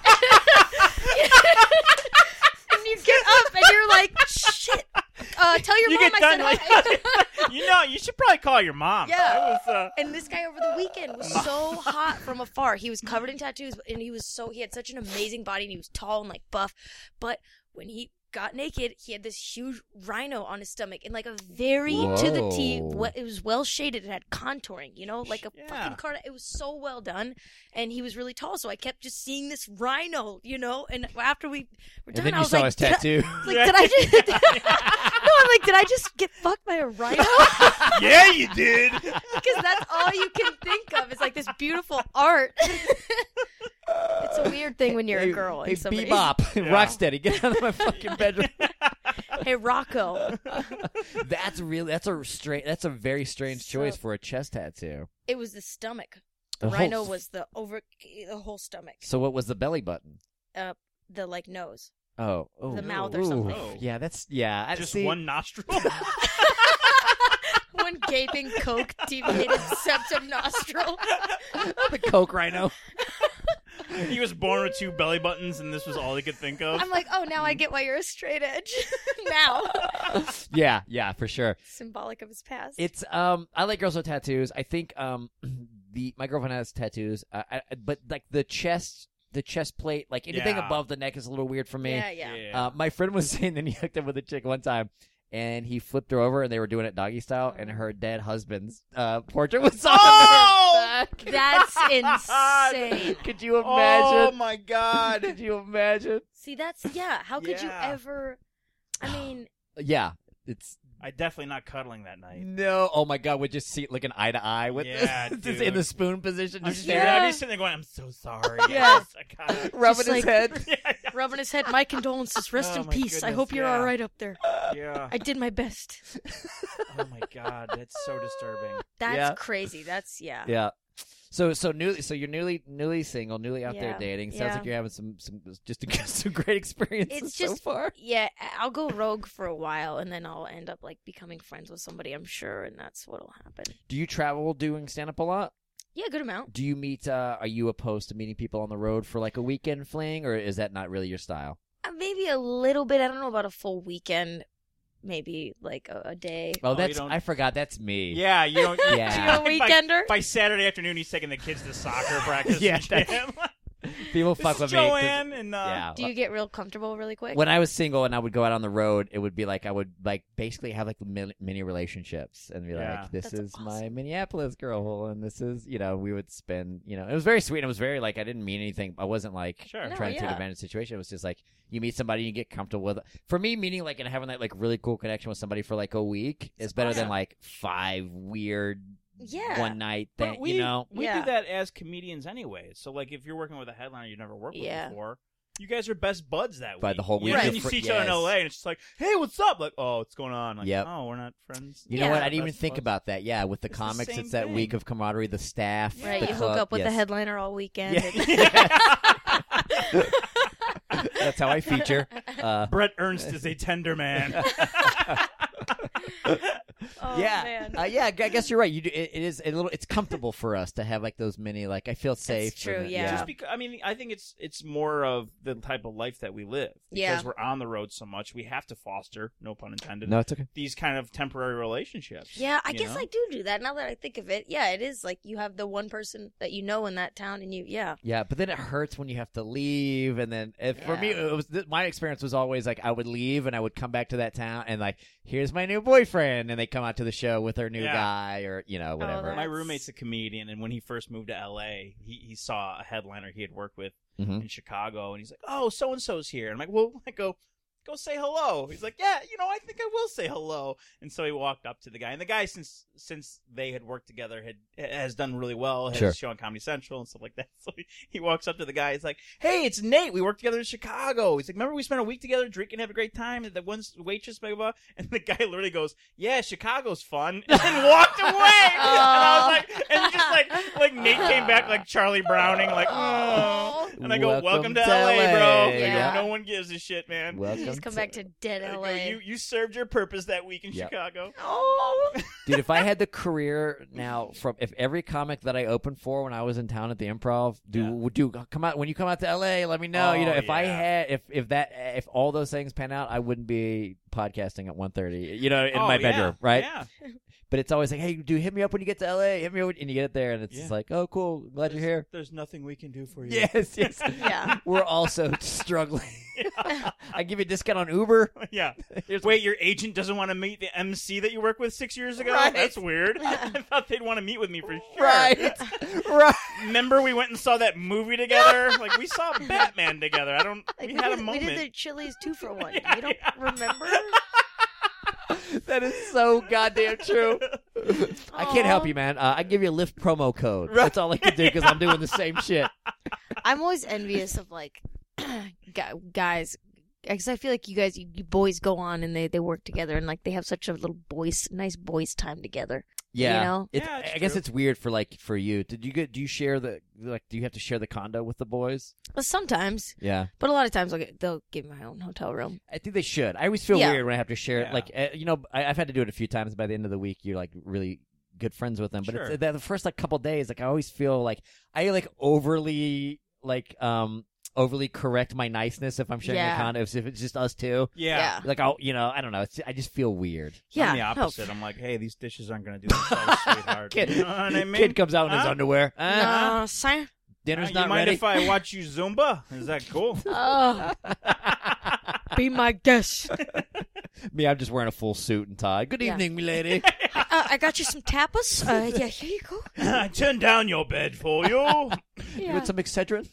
And you get up, and you're like, shit. Uh, tell your You mom get I done said like- hi. You know, you should probably call your mom. Yeah. That was, uh, And this guy over the weekend was so hot from afar. He was covered in tattoos, and he was so he had such an amazing body, and he was tall and like buff. But when he got naked, he had this huge rhino on his stomach, and like a very to the T. Whoa. What it was well shaded. It had contouring, you know, like a Yeah. fucking card. It was so well done, and he was really tall. So I kept just seeing this rhino, you know. And after we were And done, then I you was saw like, his did I- tattoo. like, did I just? No, I'm like, did I just get fucked by a rhino? yeah, you did. Because that's all you can think of is like this beautiful art. It's a weird thing when you're Hey, a girl hey, and somebody. Bebop, Yeah. Rocksteady, get out of my fucking bedroom. Hey Rocco. That's really that's a strange. That's a very strange So- choice for a chest tattoo. It was the stomach. The The whole rhino f- was the over the whole stomach. So what was the belly button? Uh, the like nose. Oh, oh The mouth or ooh. something. Oh. Yeah, that's yeah. I Just see. one nostril. One gaping coke deviated septum nostril. the Coke Rhino. He was born with two belly buttons, and this was all he could think of. I'm like, oh, now I get why you're a straight edge. Now, Yeah, yeah, for sure. symbolic of his past. It's um, I like girls with tattoos. I think um, the my girlfriend has tattoos, uh, I, I- but like the chest, the chest plate, like anything Yeah. above the neck is a little weird for me. yeah, yeah. Uh, my friend was saying that he hooked up with a chick one time, and he flipped her over, and they were doing it doggy style, and her dead husband's uh, portrait was on Oh! her back. That's insane. Could you Oh imagine? my god. Could you imagine? See, that's yeah. How could you Yeah. ever? I mean, Yeah, it's I definitely not cuddling that night. no. Oh my god, we just see like an eye to eye with Yeah, just dude. in the spoon position, I'm just just, staring Yeah. at I'd be sitting there going, "I'm so sorry." Yeah. Yes, I gotta- rubbing Just his like- head. yeah, yeah. rubbing his head. My condolences. Rest Oh, in my peace. I goodness, hope you're yeah. all right up there. Yeah. I did my best. Oh my god, that's so disturbing. That's Yeah. crazy. That's yeah. Yeah. So so newly so you're newly newly single, newly out there Yeah, dating. Sounds yeah. like you're having some some just some great experiences It's so just far. yeah. I'll go rogue for a while, and then I'll end up like becoming friends with somebody. I'm sure, and that's what'll happen. Do you travel doing stand up a lot? Yeah, good amount. Do you meet? Uh, are you opposed to meeting people on the road for like a weekend fling, or is that not really your style? Uh, maybe a little bit. I don't know about a full weekend. Maybe like a, a day. Oh, you that's don't- I forgot. That's me. Yeah, you don't. Yeah. You're a By- weekender. By, Saturday afternoon, he's taking the kids to soccer practice. Yeah, and that's- shit. People This fuck is with me. 'cause- Joanne and uh, yeah. Do you get real comfortable really quick? When I was single and I would go out on the road, it would be like I would like basically have like mini, mini relationships and be Yeah. like, "This That's is my awesome. Minneapolis girl," and this is you know we would spend you know it was very sweet. And it was very like I didn't mean anything. I wasn't like Sure. No, trying to take yeah. advantage of the situation. It was just like you meet somebody, you get comfortable with. For me, meeting like and having that like really cool connection with somebody for like a week is better than awesome. like five weird Yeah. one night But thing. we, You know, we Yeah. do that as comedians anyway. So, like, if you're working with a headliner you've never worked with Yeah. before, you guys are best buds that By week. the whole You week know, of and you fr- see each other in yes. L A, and it's just like, "Hey, what's up?" Like, "Oh, what's going on?" Like, Yep. "Oh, we're not friends." you know Yeah. what? I didn't even Best think buds. about that. Yeah, with the It's the comics, same it's that thing. week of camaraderie, the staff, Right, the you club. hook up with yes. the headliner all weekend. Yeah. and- That's how I feature. Uh, Brett Ernst is a tender man. oh, yeah, man. uh, yeah. I guess you're right. You do, it, it is a little. It's comfortable for us to have like those mini. Like I feel safe. true, and, yeah. Just because, I mean, I think it's it's more of the type of life that we live. Because Yeah. we're on the road so much, we have to foster, no pun intended, No, it's okay. these kind of temporary relationships. Yeah, I you guess know? I do do that. Now that I think of it, yeah, it is like you have the one person that you know in that town, and you, yeah, Yeah, but then it hurts when you have to leave, and then if, for me, Yeah. it was th- my experience was always like I would leave and I would come back to that town and like here's my new boyfriend, and they come out to the show with their new Yeah. guy or you know whatever. that- My That's- roommate's a comedian, and when he first moved to L A, he, he saw a headliner he had worked with Mhm. in Chicago, and he's like, "Oh, so and so's here." And I'm like, "Well," I go, go say hello. He's like, yeah, you know, I think I will say hello. And so he walked up to the guy. And the guy, since since they had worked together, had has done really well. Has Sure. a show on Comedy Central and stuff like that. So he, he walks up to the guy. He's like, hey, it's Nate. We worked together in Chicago. He's like, remember we spent a week together drinking, having a great time? And the one waitress, blah, blah, blah. And the guy literally goes, yeah, Chicago's fun. And then walked away. And I was like, and just like, like Nate came back like Charlie Browning, like, oh. And I go, welcome, Welcome to, to L A, L A. bro. I go, Yeah. no one gives a shit, man. Welcome Just come to- back to dead I L go, A. You you served your purpose that week in Yep. Chicago. Oh. Dude, if I had the career now from if every comic that I opened for when I was in town at the Improv, do Yeah. would do come out when you come out to L A, let me know. you know, Oh, if I yeah. had if if that if all those things pan out, I wouldn't be podcasting at one thirty. You know, in Oh, my yeah, bedroom, right? Yeah. But it's always like, hey, dude, hit me up when you get to L A. Hit me up, and you get it there, and it's Yeah. just like, oh, cool, glad you're here. There's nothing we can do for you. Yes, yes. Yeah. We're also struggling. I give you a discount on Uber. Yeah. Here's Wait, your agent doesn't want to meet the M C that you worked with six years ago? Right. That's weird. I thought they'd want to meet with me for sure. Right, right. Remember we went and saw that movie together? Like, we saw Batman together. I don't... Like, we we, had a did, moment. we did the Chili's two for one. Yeah, you don't yeah. remember? That is so goddamn true. I can't help Aw. you, man. Uh, I can give you a Lyft promo code. That's all I can do because I'm doing the same shit. I'm always envious of like gu- guys, because I feel like you guys, you, you boys go on and they, they work together and like they have such a little boys, nice boys time together. Yeah, You know? It's, Yeah, it's I guess true. it's weird for like for you. Did you get? Do you share the like? Do you have to share the condo with the boys? Well, sometimes, Yeah, but a lot of times I'll get, they'll give me my own hotel room. I think they should. I always feel Yeah. weird when I have to share it. Yeah. Like uh, you know, I, I've had to do it a few times. By the end of the week, you're like really good friends with them. But Sure. it's, the, the first like couple days, like I always feel like I like overly like um overly correct my niceness if I'm sharing Yeah. a condo. If, if it's just us two. Yeah. Yeah. Like I'll, you know, I don't know. It's, I just feel weird. Yeah. I'm the no. opposite. I'm like, hey, these dishes aren't going to do themselves, sweetheart. Kid, You know what I mean? kid comes out in his Huh? underwear. Uh, No, son. Dinner's Uh, not you mind ready. if I watch you Zumba? Is that cool? Oh, be my guest. Me, I'm just wearing a full suit and tie. Good Yeah. evening, milady. uh, I got you some tapas. Uh, yeah, here you go. I turned down your bed for you. You Yeah. want some Excedrin?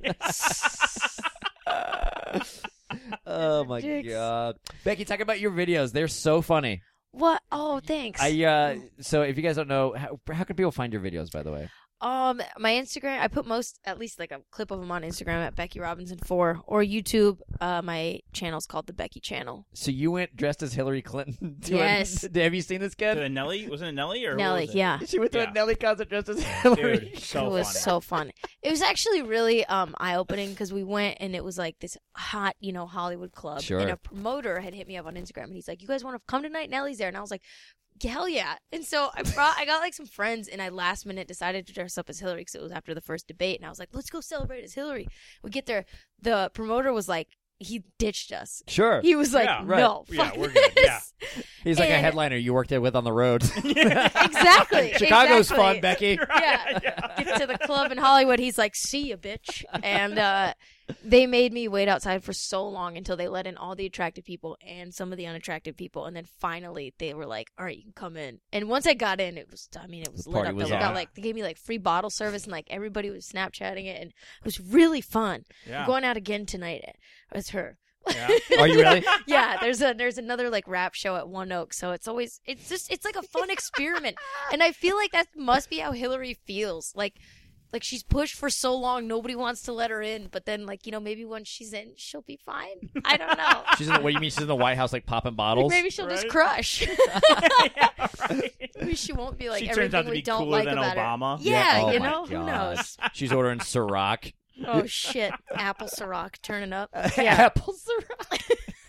Oh my Dicks. god, Becky, talk about your videos. They're so funny. What? Oh, thanks. I uh, so if you guys don't know, how, how can people find your videos? By the way, Um, my Instagram, I put most, at least like a clip of them on Instagram at Becky Robinson four or YouTube. Uh, my channel's called the Becky Channel. so you went dressed as Hillary Clinton. To Yes. A, have you seen this To kid? a Nelly? Wasn't it Nelly? Or who Nelly, was it? yeah. She went to Yeah. a Nelly concert dressed as Hillary. Dude, so it was funny. so fun. It was actually really um eye opening because we went and it was like this hot, you know, Hollywood club. Sure. And a promoter had hit me up on Instagram and he's like, "You guys want to come tonight? Nelly's there." And I was like, hell yeah. And so I brought, I got like some friends and I last minute decided to dress up as Hillary because it was after the first debate. And I was like, let's go celebrate as Hillary. We get there. The promoter was like, he ditched us. Sure. He was like, Yeah, right. no, Yeah, fuck we're good. this. Yeah. He's like a and- headliner you worked with on the road. Exactly. Chicago's exactly. fun, Becky. Yeah. Get to the club in Hollywood. He's like, see ya, bitch. And uh, they made me wait outside for so long until they let in all the attractive people and some of the unattractive people. And then finally they were like, all right, you can come in. And once I got in, it was, I mean, it was The lit party up. was We on. got like, they gave me like free bottle service and like everybody was Snapchatting it. And it was really fun. Yeah. I'm going out again tonight with her. Yeah. Are you really? Yeah, there's a there's another like rap show at One Oak, so it's always it's just it's like a fun experiment, and I feel like that must be how Hillary feels. Like, like she's pushed for so long, nobody wants to let her in, but then like you know maybe once she's in, she'll be fine. I don't know. She's in the, what do you mean? She's in the White House like popping bottles? Maybe she'll just Right? crush. Yeah, right. Maybe she won't be like She everything turns out to we be don't cooler like than about Obama. her. Yeah, Oh you my know who God. knows. She's ordering Ciroc. Oh shit, apple Ciroc turning up. Yeah. Apple Ciroc.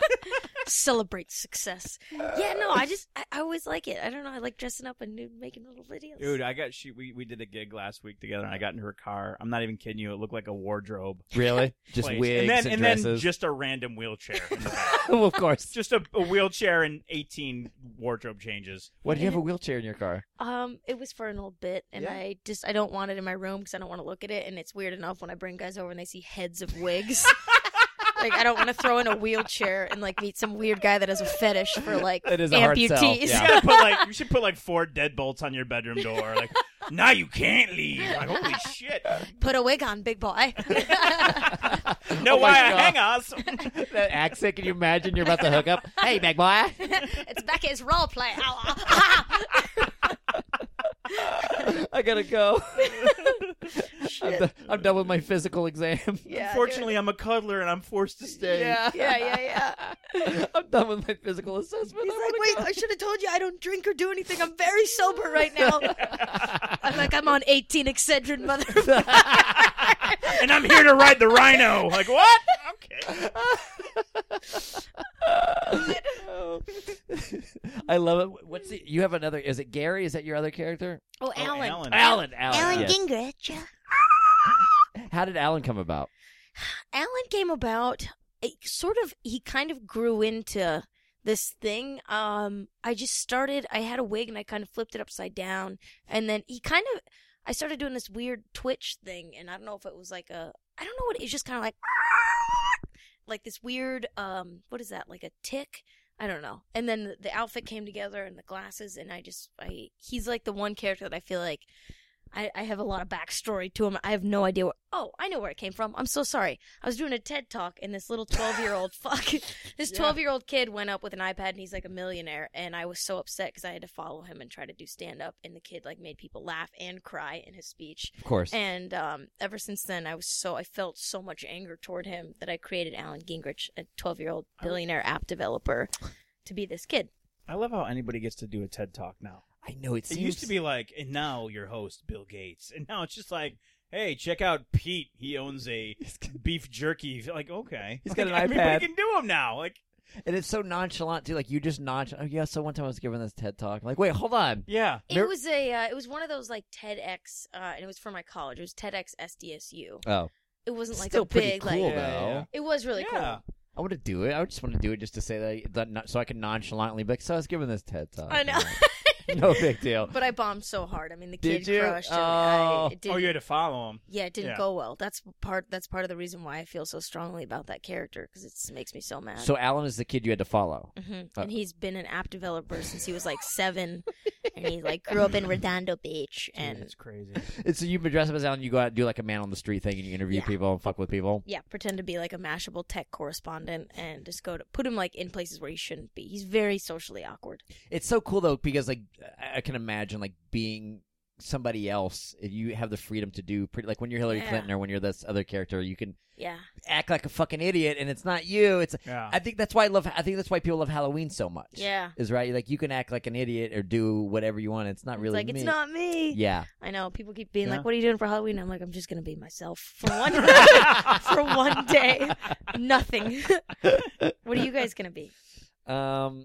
Celebrate success. Yeah, no, I just I, I always like it. I don't know. I like dressing up and making little videos. Dude, I got she. We, we did a gig last week together, and I got in her car. I'm not even kidding you. It looked like a wardrobe. Really? Just place. wigs and then and, and then dresses. just a random wheelchair. In the back. well, of course. Just a, a wheelchair and eighteen wardrobe changes. Why do you have a wheelchair in your car? Um, it was for an old bit, and Yeah. I just I don't want it in my room because I don't want to look at it, and it's weird enough when I bring guys over and they see heads of wigs. Like I don't want to throw in a wheelchair and like meet some weird guy that has a fetish for like That is a hard sell. amputees. You Yeah. gotta put like you should put like four deadbolts on your bedroom door. Like, now you can't leave. Like, holy shit. Put a wig on, big boy. No, Oh my why? God. Hang us. That accent, can you imagine you're about to hook up? Hey, big boy. It's Becky's role play. I gotta go. I'm, do- I'm done with my physical exam. Yeah, Unfortunately, I'm a cuddler and I'm forced to stay. Yeah. Yeah, yeah, yeah. I'm done with my physical assessment. He's I like, wanna wait, go. I should have told you I don't drink or do anything. I'm very sober right now. I'm like, I'm on eighteen Excedrin, motherfucker. And I'm here to ride the rhino. Like, what? Okay. I love it. What's the, you have another? Is it Gary? Is that your other character? Oh, Alan. Alan. Alan. Alan. Alan yes. Gingrich. How did Alan come about? Alan came about, it sort of, he kind of grew into this thing. Um, I just started, I had a wig and I kind of flipped it upside down. And then he kind of, I started doing this weird Twitch thing. And I don't know if it was like a, I don't know what, it's just kind of like, like this weird, um, what is that, like a tick? I don't know. And then the, the outfit came together and the glasses, and I just, I, he's like the one character that I feel like I, I have a lot of backstory to him. I have no idea where, oh, I know where it came from. I'm so sorry. I was doing a TED Talk, and this little twelve-year-old, fuck, this twelve-year-old kid went up with an iPad, and he's like a millionaire, and I was so upset because I had to follow him and try to do stand-up, and the kid, like, made people laugh and cry in his speech. Of course. And um, ever since then, I was so, I felt so much anger toward him that I created Alan Gingrich, a twelve-year-old billionaire app developer, to be this kid. I love how anybody gets to do a TED Talk now. I know it It seems used to be like, and now your host, Bill Gates. And now it's just like, hey, check out Pete. He owns a beef jerky. Like, okay. He's got Like, an everybody iPad. can do them now. Like, and it's so nonchalant too. Like you just nonchalant. Oh yeah. So one time I was giving this TED talk. I'm like, wait, hold on. yeah. It was a, uh, it was one of those like TEDx, uh, and it was for my college. It was TEDx S D S U. Oh, It wasn't like still a pretty big cool like. though. Yeah, yeah. It was really Yeah. cool. I want to do it. I would just want to do it just to say that, that not, so I can nonchalantly be like, so I was giving this TED talk. I know. No big deal. But I bombed so hard. I mean, the Did kid you? crushed. And Oh. I, it didn't, Oh, you had to follow him. yeah, it didn't Yeah. go well. That's part. That's part of the reason why I feel so strongly about that character, because it makes me so mad. So Alan is the kid you had to follow. hmm Uh, and he's been an app developer since he was like seven, and he like grew up in Redondo Beach, Dude, and it's crazy. And so you dress up as Alan. You go out and do like a man on the street thing, and you interview Yeah. people and fuck with people. yeah, pretend to be like a Mashable tech correspondent, and just go to put him like in places where he shouldn't be. He's very socially awkward. It's so cool though because like I I can imagine like being somebody else. You have the freedom to do pretty like when you're Hillary Yeah. Clinton or when you're this other character. You can Yeah, act like a fucking idiot, and it's not you. It's Yeah. I think that's why I love. I think that's why people love Halloween so much. yeah. Is right. Like you can act like an idiot or do whatever you want. It's not It's really like me. it's not me. Yeah. I know people keep being Yeah. like, "What are you doing for Halloween?" I'm like, "I'm just gonna be myself for one for one day, nothing." What are you guys gonna be? Um,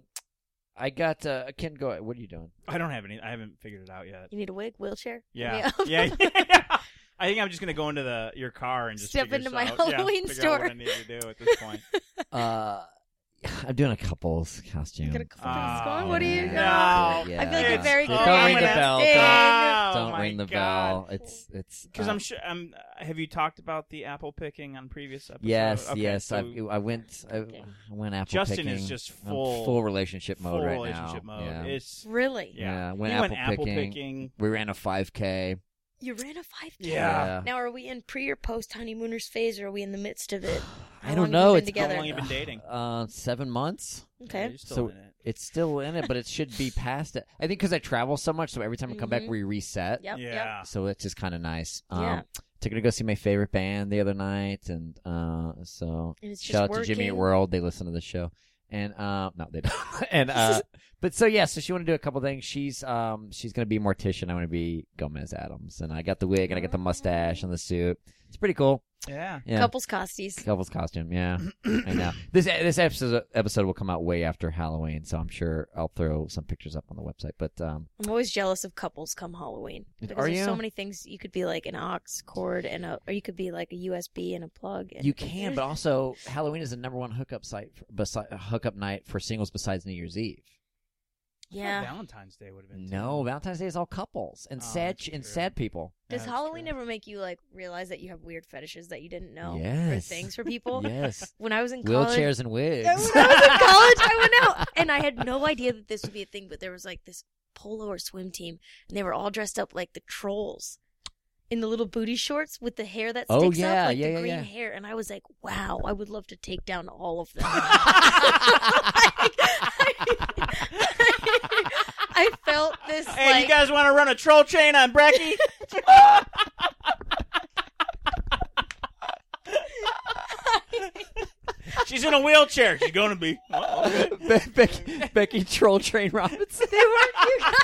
I got uh, Ken. Go. What are you doing? I don't have any. I haven't figured it out yet. You need a wig, wheelchair? Yeah. Yeah. yeah. I think I'm just gonna go into the your car and just Step figure into this my out. Yeah, Halloween figure out store. what I need to do at this point. Uh, I'm doing a couple's costume. Got a couple things Oh, going. What are you? no. Yeah. I feel like you're It's very Don't good. ring at the this bell. thing. Oh, Don't my ring the God. bell. It's it's Because uh, I'm sure. I'm. Have you talked about the apple picking on previous episodes? Yes, Okay, yes. so I I went I, Okay. I went apple Justin picking. is just I'm full- full relationship mode full right relationship now. mode. Yeah. It's Really? Yeah, yeah. went you apple went apple picking. picking. We ran a five K. You ran a five K. Yeah. Now, are we in pre or post honeymooners phase, or are we in the midst of it? I How don't long know. Have It's you been How together? long you been dating? Uh, seven months. Yeah, Okay. you're still So- in it. It's still in it, but it should be past it. I think because I travel so much, so every time I come back, Mhm. we reset. Yep. Yeah. So it's just kind of nice. Um, Yeah. Took her to go see my favorite band the other night, and uh, so And it's just shout out to Jimmy Eat working. World. They listen to the show, and uh, no, they don't. and uh, but so yeah, so she wanted to do a couple things. She's um, she's gonna be Mortician. I'm gonna be Gomez Adams, and I got the wig and I got the mustache and the suit. It's pretty cool. Yeah. Yeah. Couples costumes. Couple's costume, yeah. I know. This this episode episode will come out way after Halloween, so I'm sure I'll throw some pictures up on the website. But um, I'm always jealous of couples come Halloween because Are there's you? so many things you could be like an aux cord and a, or you could be like a U S B and a plug. And you can, but also Halloween is the number one hookup site, for, besi- hookup night for singles besides New Year's Eve. I thought yeah. Valentine's Day would have been. No, too. Valentine's Day is all couples and Oh, sad that's and true. sad people. Does That's Halloween true. ever make you like realize that you have weird fetishes that you didn't know for Yes. things for people? Yes, When I was in college, wheelchairs and wigs. Yeah, when I was in college, I went out and I had no idea that this would be a thing. But there was like this polo or swim team, and they were all dressed up like the trolls. in the little booty shorts with the hair that Oh, sticks yeah, up, like yeah, the yeah, green yeah. hair, and I was like, wow, I would love to take down all of them. Like, I felt this. Hey, like, you guys want to run a troll train on Brecky? She's in a wheelchair. She's going to be. Oh, okay. Be- Becky, Becky Troll Train Robinson. they weren't you guys.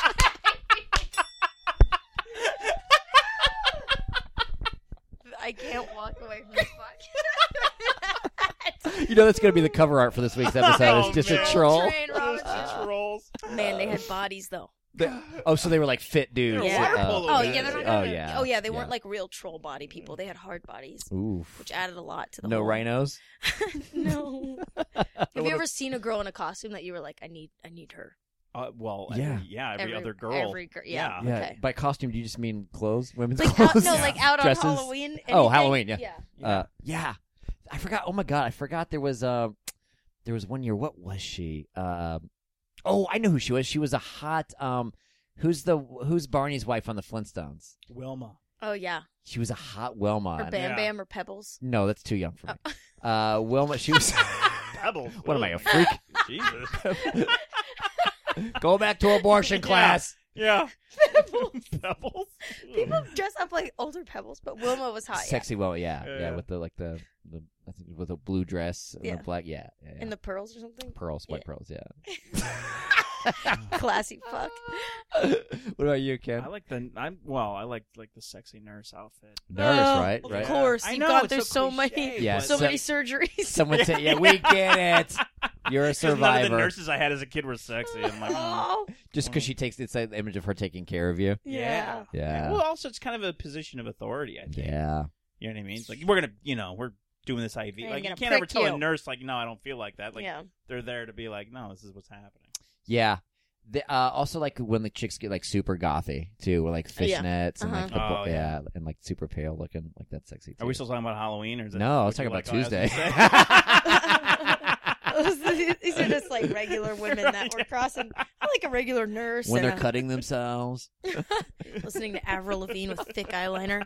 I can't walk away from this podcast. You know that's going to be the cover art for this week's episode. Oh, it's just man. a troll. Train Robinson. Trolls. Man, they had bodies though. The- oh, so they were like fit dudes. Yeah, water Uh, polo Oh dudes. yeah, they're not Oh, gonna, yeah. oh yeah, they Yeah. weren't like real troll body people. They had hard bodies, Oof. which added a lot to the No whole. rhinos? No. Have you ever seen a girl in a costume that you were like, I need, I need her? Uh, well, Yeah. every, yeah, every, other girl. Every girl, yeah. Yeah. Okay. By costume, do you just mean clothes? Women's Like clothes? out, no, like out Dresses? on Halloween. Oh, anything? Halloween, yeah. Yeah. Uh, yeah. I forgot. Oh my god, I forgot there was uh, there was one year. What was she? Uh, oh, I know who she was. She was a hot. Um, who's the who's Barney's wife on the Flintstones? Wilma. Oh yeah. She was a hot Wilma. Or Bam Yeah. Bam or Pebbles. No, that's too young for me. Uh, Wilma. She was. Pebbles. What am I, a freak? Jesus. Go back to abortion class. Yeah. Pebbles. Pebbles. People dress up like older Pebbles, but Wilma was hot. Sexy Wilma. Yeah, yeah, Yeah. with the like the the I think with a blue dress and Yeah. the black. Yeah, yeah, Yeah. yeah. And the pearls or something. pearls, white Yeah. pearls. Yeah. Classy fuck. What about you, Ken? I like the. I'm well. I like like the sexy nurse outfit. Nurse, Oh, right? Of Right. course, I you've know, gone it's through so so cliche, many, Yeah, so so- many surgeries. Someone said, "Yeah, we get it. You're a 'Cause None of the survivor." nurses I had as a kid were sexy. I'm like, mm. Oh, Just because she takes it's the image of her taking care of you. yeah. Yeah. Well, also it's kind of a position of authority. I think. Yeah. You know what I mean? It's like we're gonna, you know, we're doing this I V. I ain't Like you gonna can't ever prick tell you. a nurse like, no, I don't feel like that. Like Yeah. they're there to be like, no, this is what's happening. Yeah. The, uh, also, like when the chicks get like super gothy too, with like Yeah. fishnets and Uh-huh. like the, Oh, yeah. yeah. and like super pale looking, like that's sexy too. Are we still talking about Halloween or is it? No, I was what talking you about like? Oh, I was Tuesday. gonna say. These are just like regular women that were crossing. I like a regular nurse. when and they're a- cutting themselves. listening to Avril Lavigne with thick eyeliner.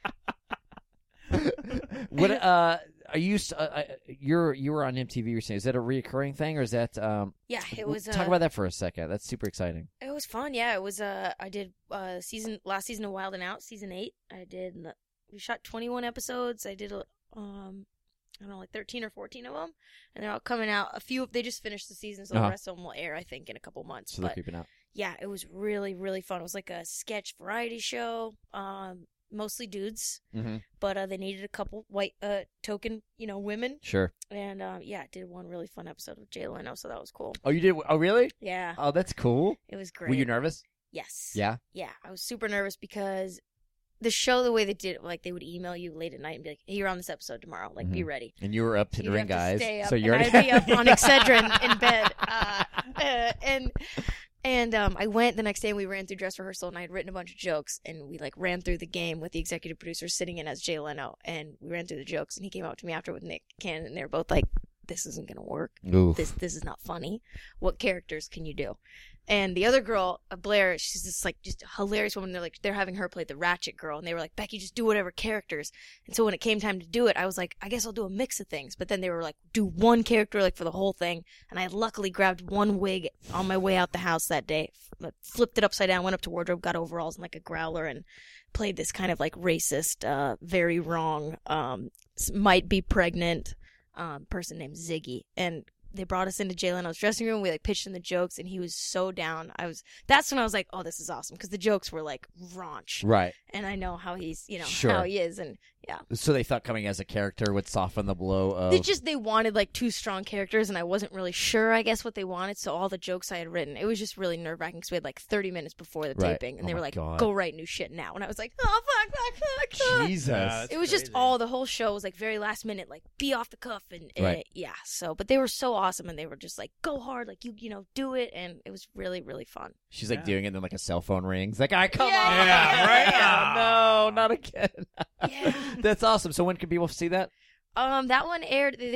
What uh are you s- uh, uh, you're you were on M T V recently? Is that a reoccurring thing or is that um Yeah, it was. Uh, talk about that for a second. That's super exciting. It was fun. Yeah, it was. Uh, I did uh season last season of Wild and Out, season eight. I did. We shot twenty-one episodes. I did a um. I don't know, like thirteen or fourteen of them, and they're all coming out. A few, they just finished the season, so Uh-huh. the rest of them will air, I think, in a couple months. So they're but creeping out. yeah, it was really, really fun. It was like a sketch variety show, um, mostly dudes, Mm-hmm. but uh, they needed a couple white, uh, token, you know, women, Sure. and um, yeah, I did one really fun episode with Jay Leno, so that was cool. Oh, you did? Oh, really? Yeah, Oh, that's cool. it was great. Were you nervous? Yes. Yeah. Yeah, I was super nervous because the show, the way they did it, like they would email you late at night and be like, hey, "You're on this episode tomorrow. Like, be Mhm. ready." And you were up You'd Tindering have to guys. stay up, So you're and I'd be up on Excedrin in bed. Uh, uh, and and um, I went the next day and we ran through dress rehearsal and I had written a bunch of jokes and we like ran through the game with the executive producer sitting in as Jay Leno and we ran through the jokes and he came up to me after with Nick Cannon and they were both like, "This isn't gonna work. Oof. This this is not funny. What characters can you do?" And the other girl, uh, Blair, she's just like just a hilarious woman. They're like they're having her play the Ratchet girl, and they were like, "Becky, just do whatever characters." And so when it came time to do it, I was like, "I guess I'll do a mix of things." But then they were like, "Do one character like for the whole thing." And I luckily grabbed one wig on my way out the house that day, f- flipped it upside down, went up to wardrobe, got overalls and like a growler, and played this kind of like racist, uh, very wrong, um, s- might be pregnant um, person named Ziggy, and they brought us into Jay Leno's dressing room. We like pitched him the jokes, and he was so down. I was. That's when I was like, "Oh, this is awesome," because the jokes were like raunch, Right. and I know how he's, you know, Sure. how he is, and yeah. So they thought coming as a character would soften the blow of. They just they wanted like two strong characters, and I wasn't really sure, I guess, what they wanted. So all the jokes I had written, it was just really nerve wracking because we had like thirty minutes before the Right. taping, and Oh they were my like, God. "Go write new shit now," and I was like, "Oh fuck, fuck, fuck, fuck." Jesus. Yeah, that's It was just crazy. all the whole show was like very last minute, like be off the cuff, and uh, Right. yeah. So, but they were so awesome, and they were just like go hard, like you you know do it, and it was really really fun. She's like Yeah. doing it, and then like a cell phone rings. Like, I come Yeah. on. Yeah, right? Yeah, no, not again. Yeah. That's awesome. So when can people see that? Um, that one aired. They, they-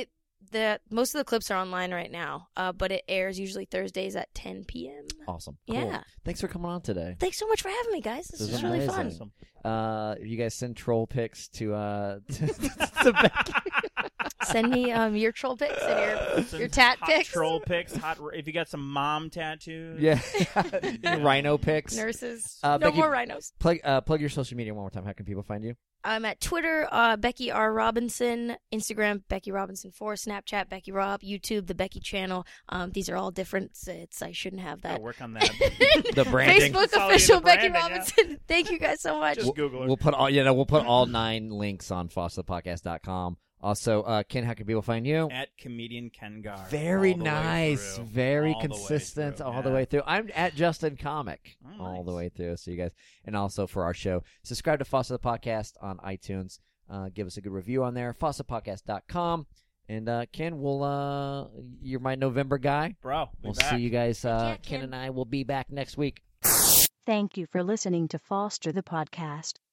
the most of the clips are online right now, uh, but it airs usually Thursdays at ten p.m. Awesome. Cool. Yeah. Thanks for coming on today. Thanks so much for having me, guys. This, This was was really amazing. fun. Uh, you guys send troll pics to uh to, to Becky. Send me um your troll pics and Some your your tat hot pics. troll pics. Hot. If you got some mom tattoos. Yeah. Rhino pics. Nurses. Uh, no Becky- more rhinos. Plug uh plug your social media one more time. How can people find you? I'm at Twitter, uh, Becky R. Robinson, Instagram, Becky Robinson four, Snapchat, Becky Rob, YouTube, The Becky Channel. Um, these are all different. It's, I shouldn't have Gotta that. work on that. The branding. Facebook Consolidated official Becky branding, yeah. Robinson. Thank you guys so much. Just Google her. We'll put all you know. We'll put all nine links on foster the podcast dot com. Also, uh, Ken, how can people find you? At comedian Ken Gar. Very all the way nice, through. very All the way consistent through, all yeah. the way through. I'm at Justin Comic Oh, all the nice. way through. So you guys, and also for our show, subscribe to Foster the Podcast on iTunes. Uh, give us a good review on there. foster podcast dot com. And uh, Ken, we'll uh, you're my November guy. Bro, We'll back. see you guys. Uh, Yeah, Ken Ken. and I will be back next week. Thank you for listening to Foster the Podcast.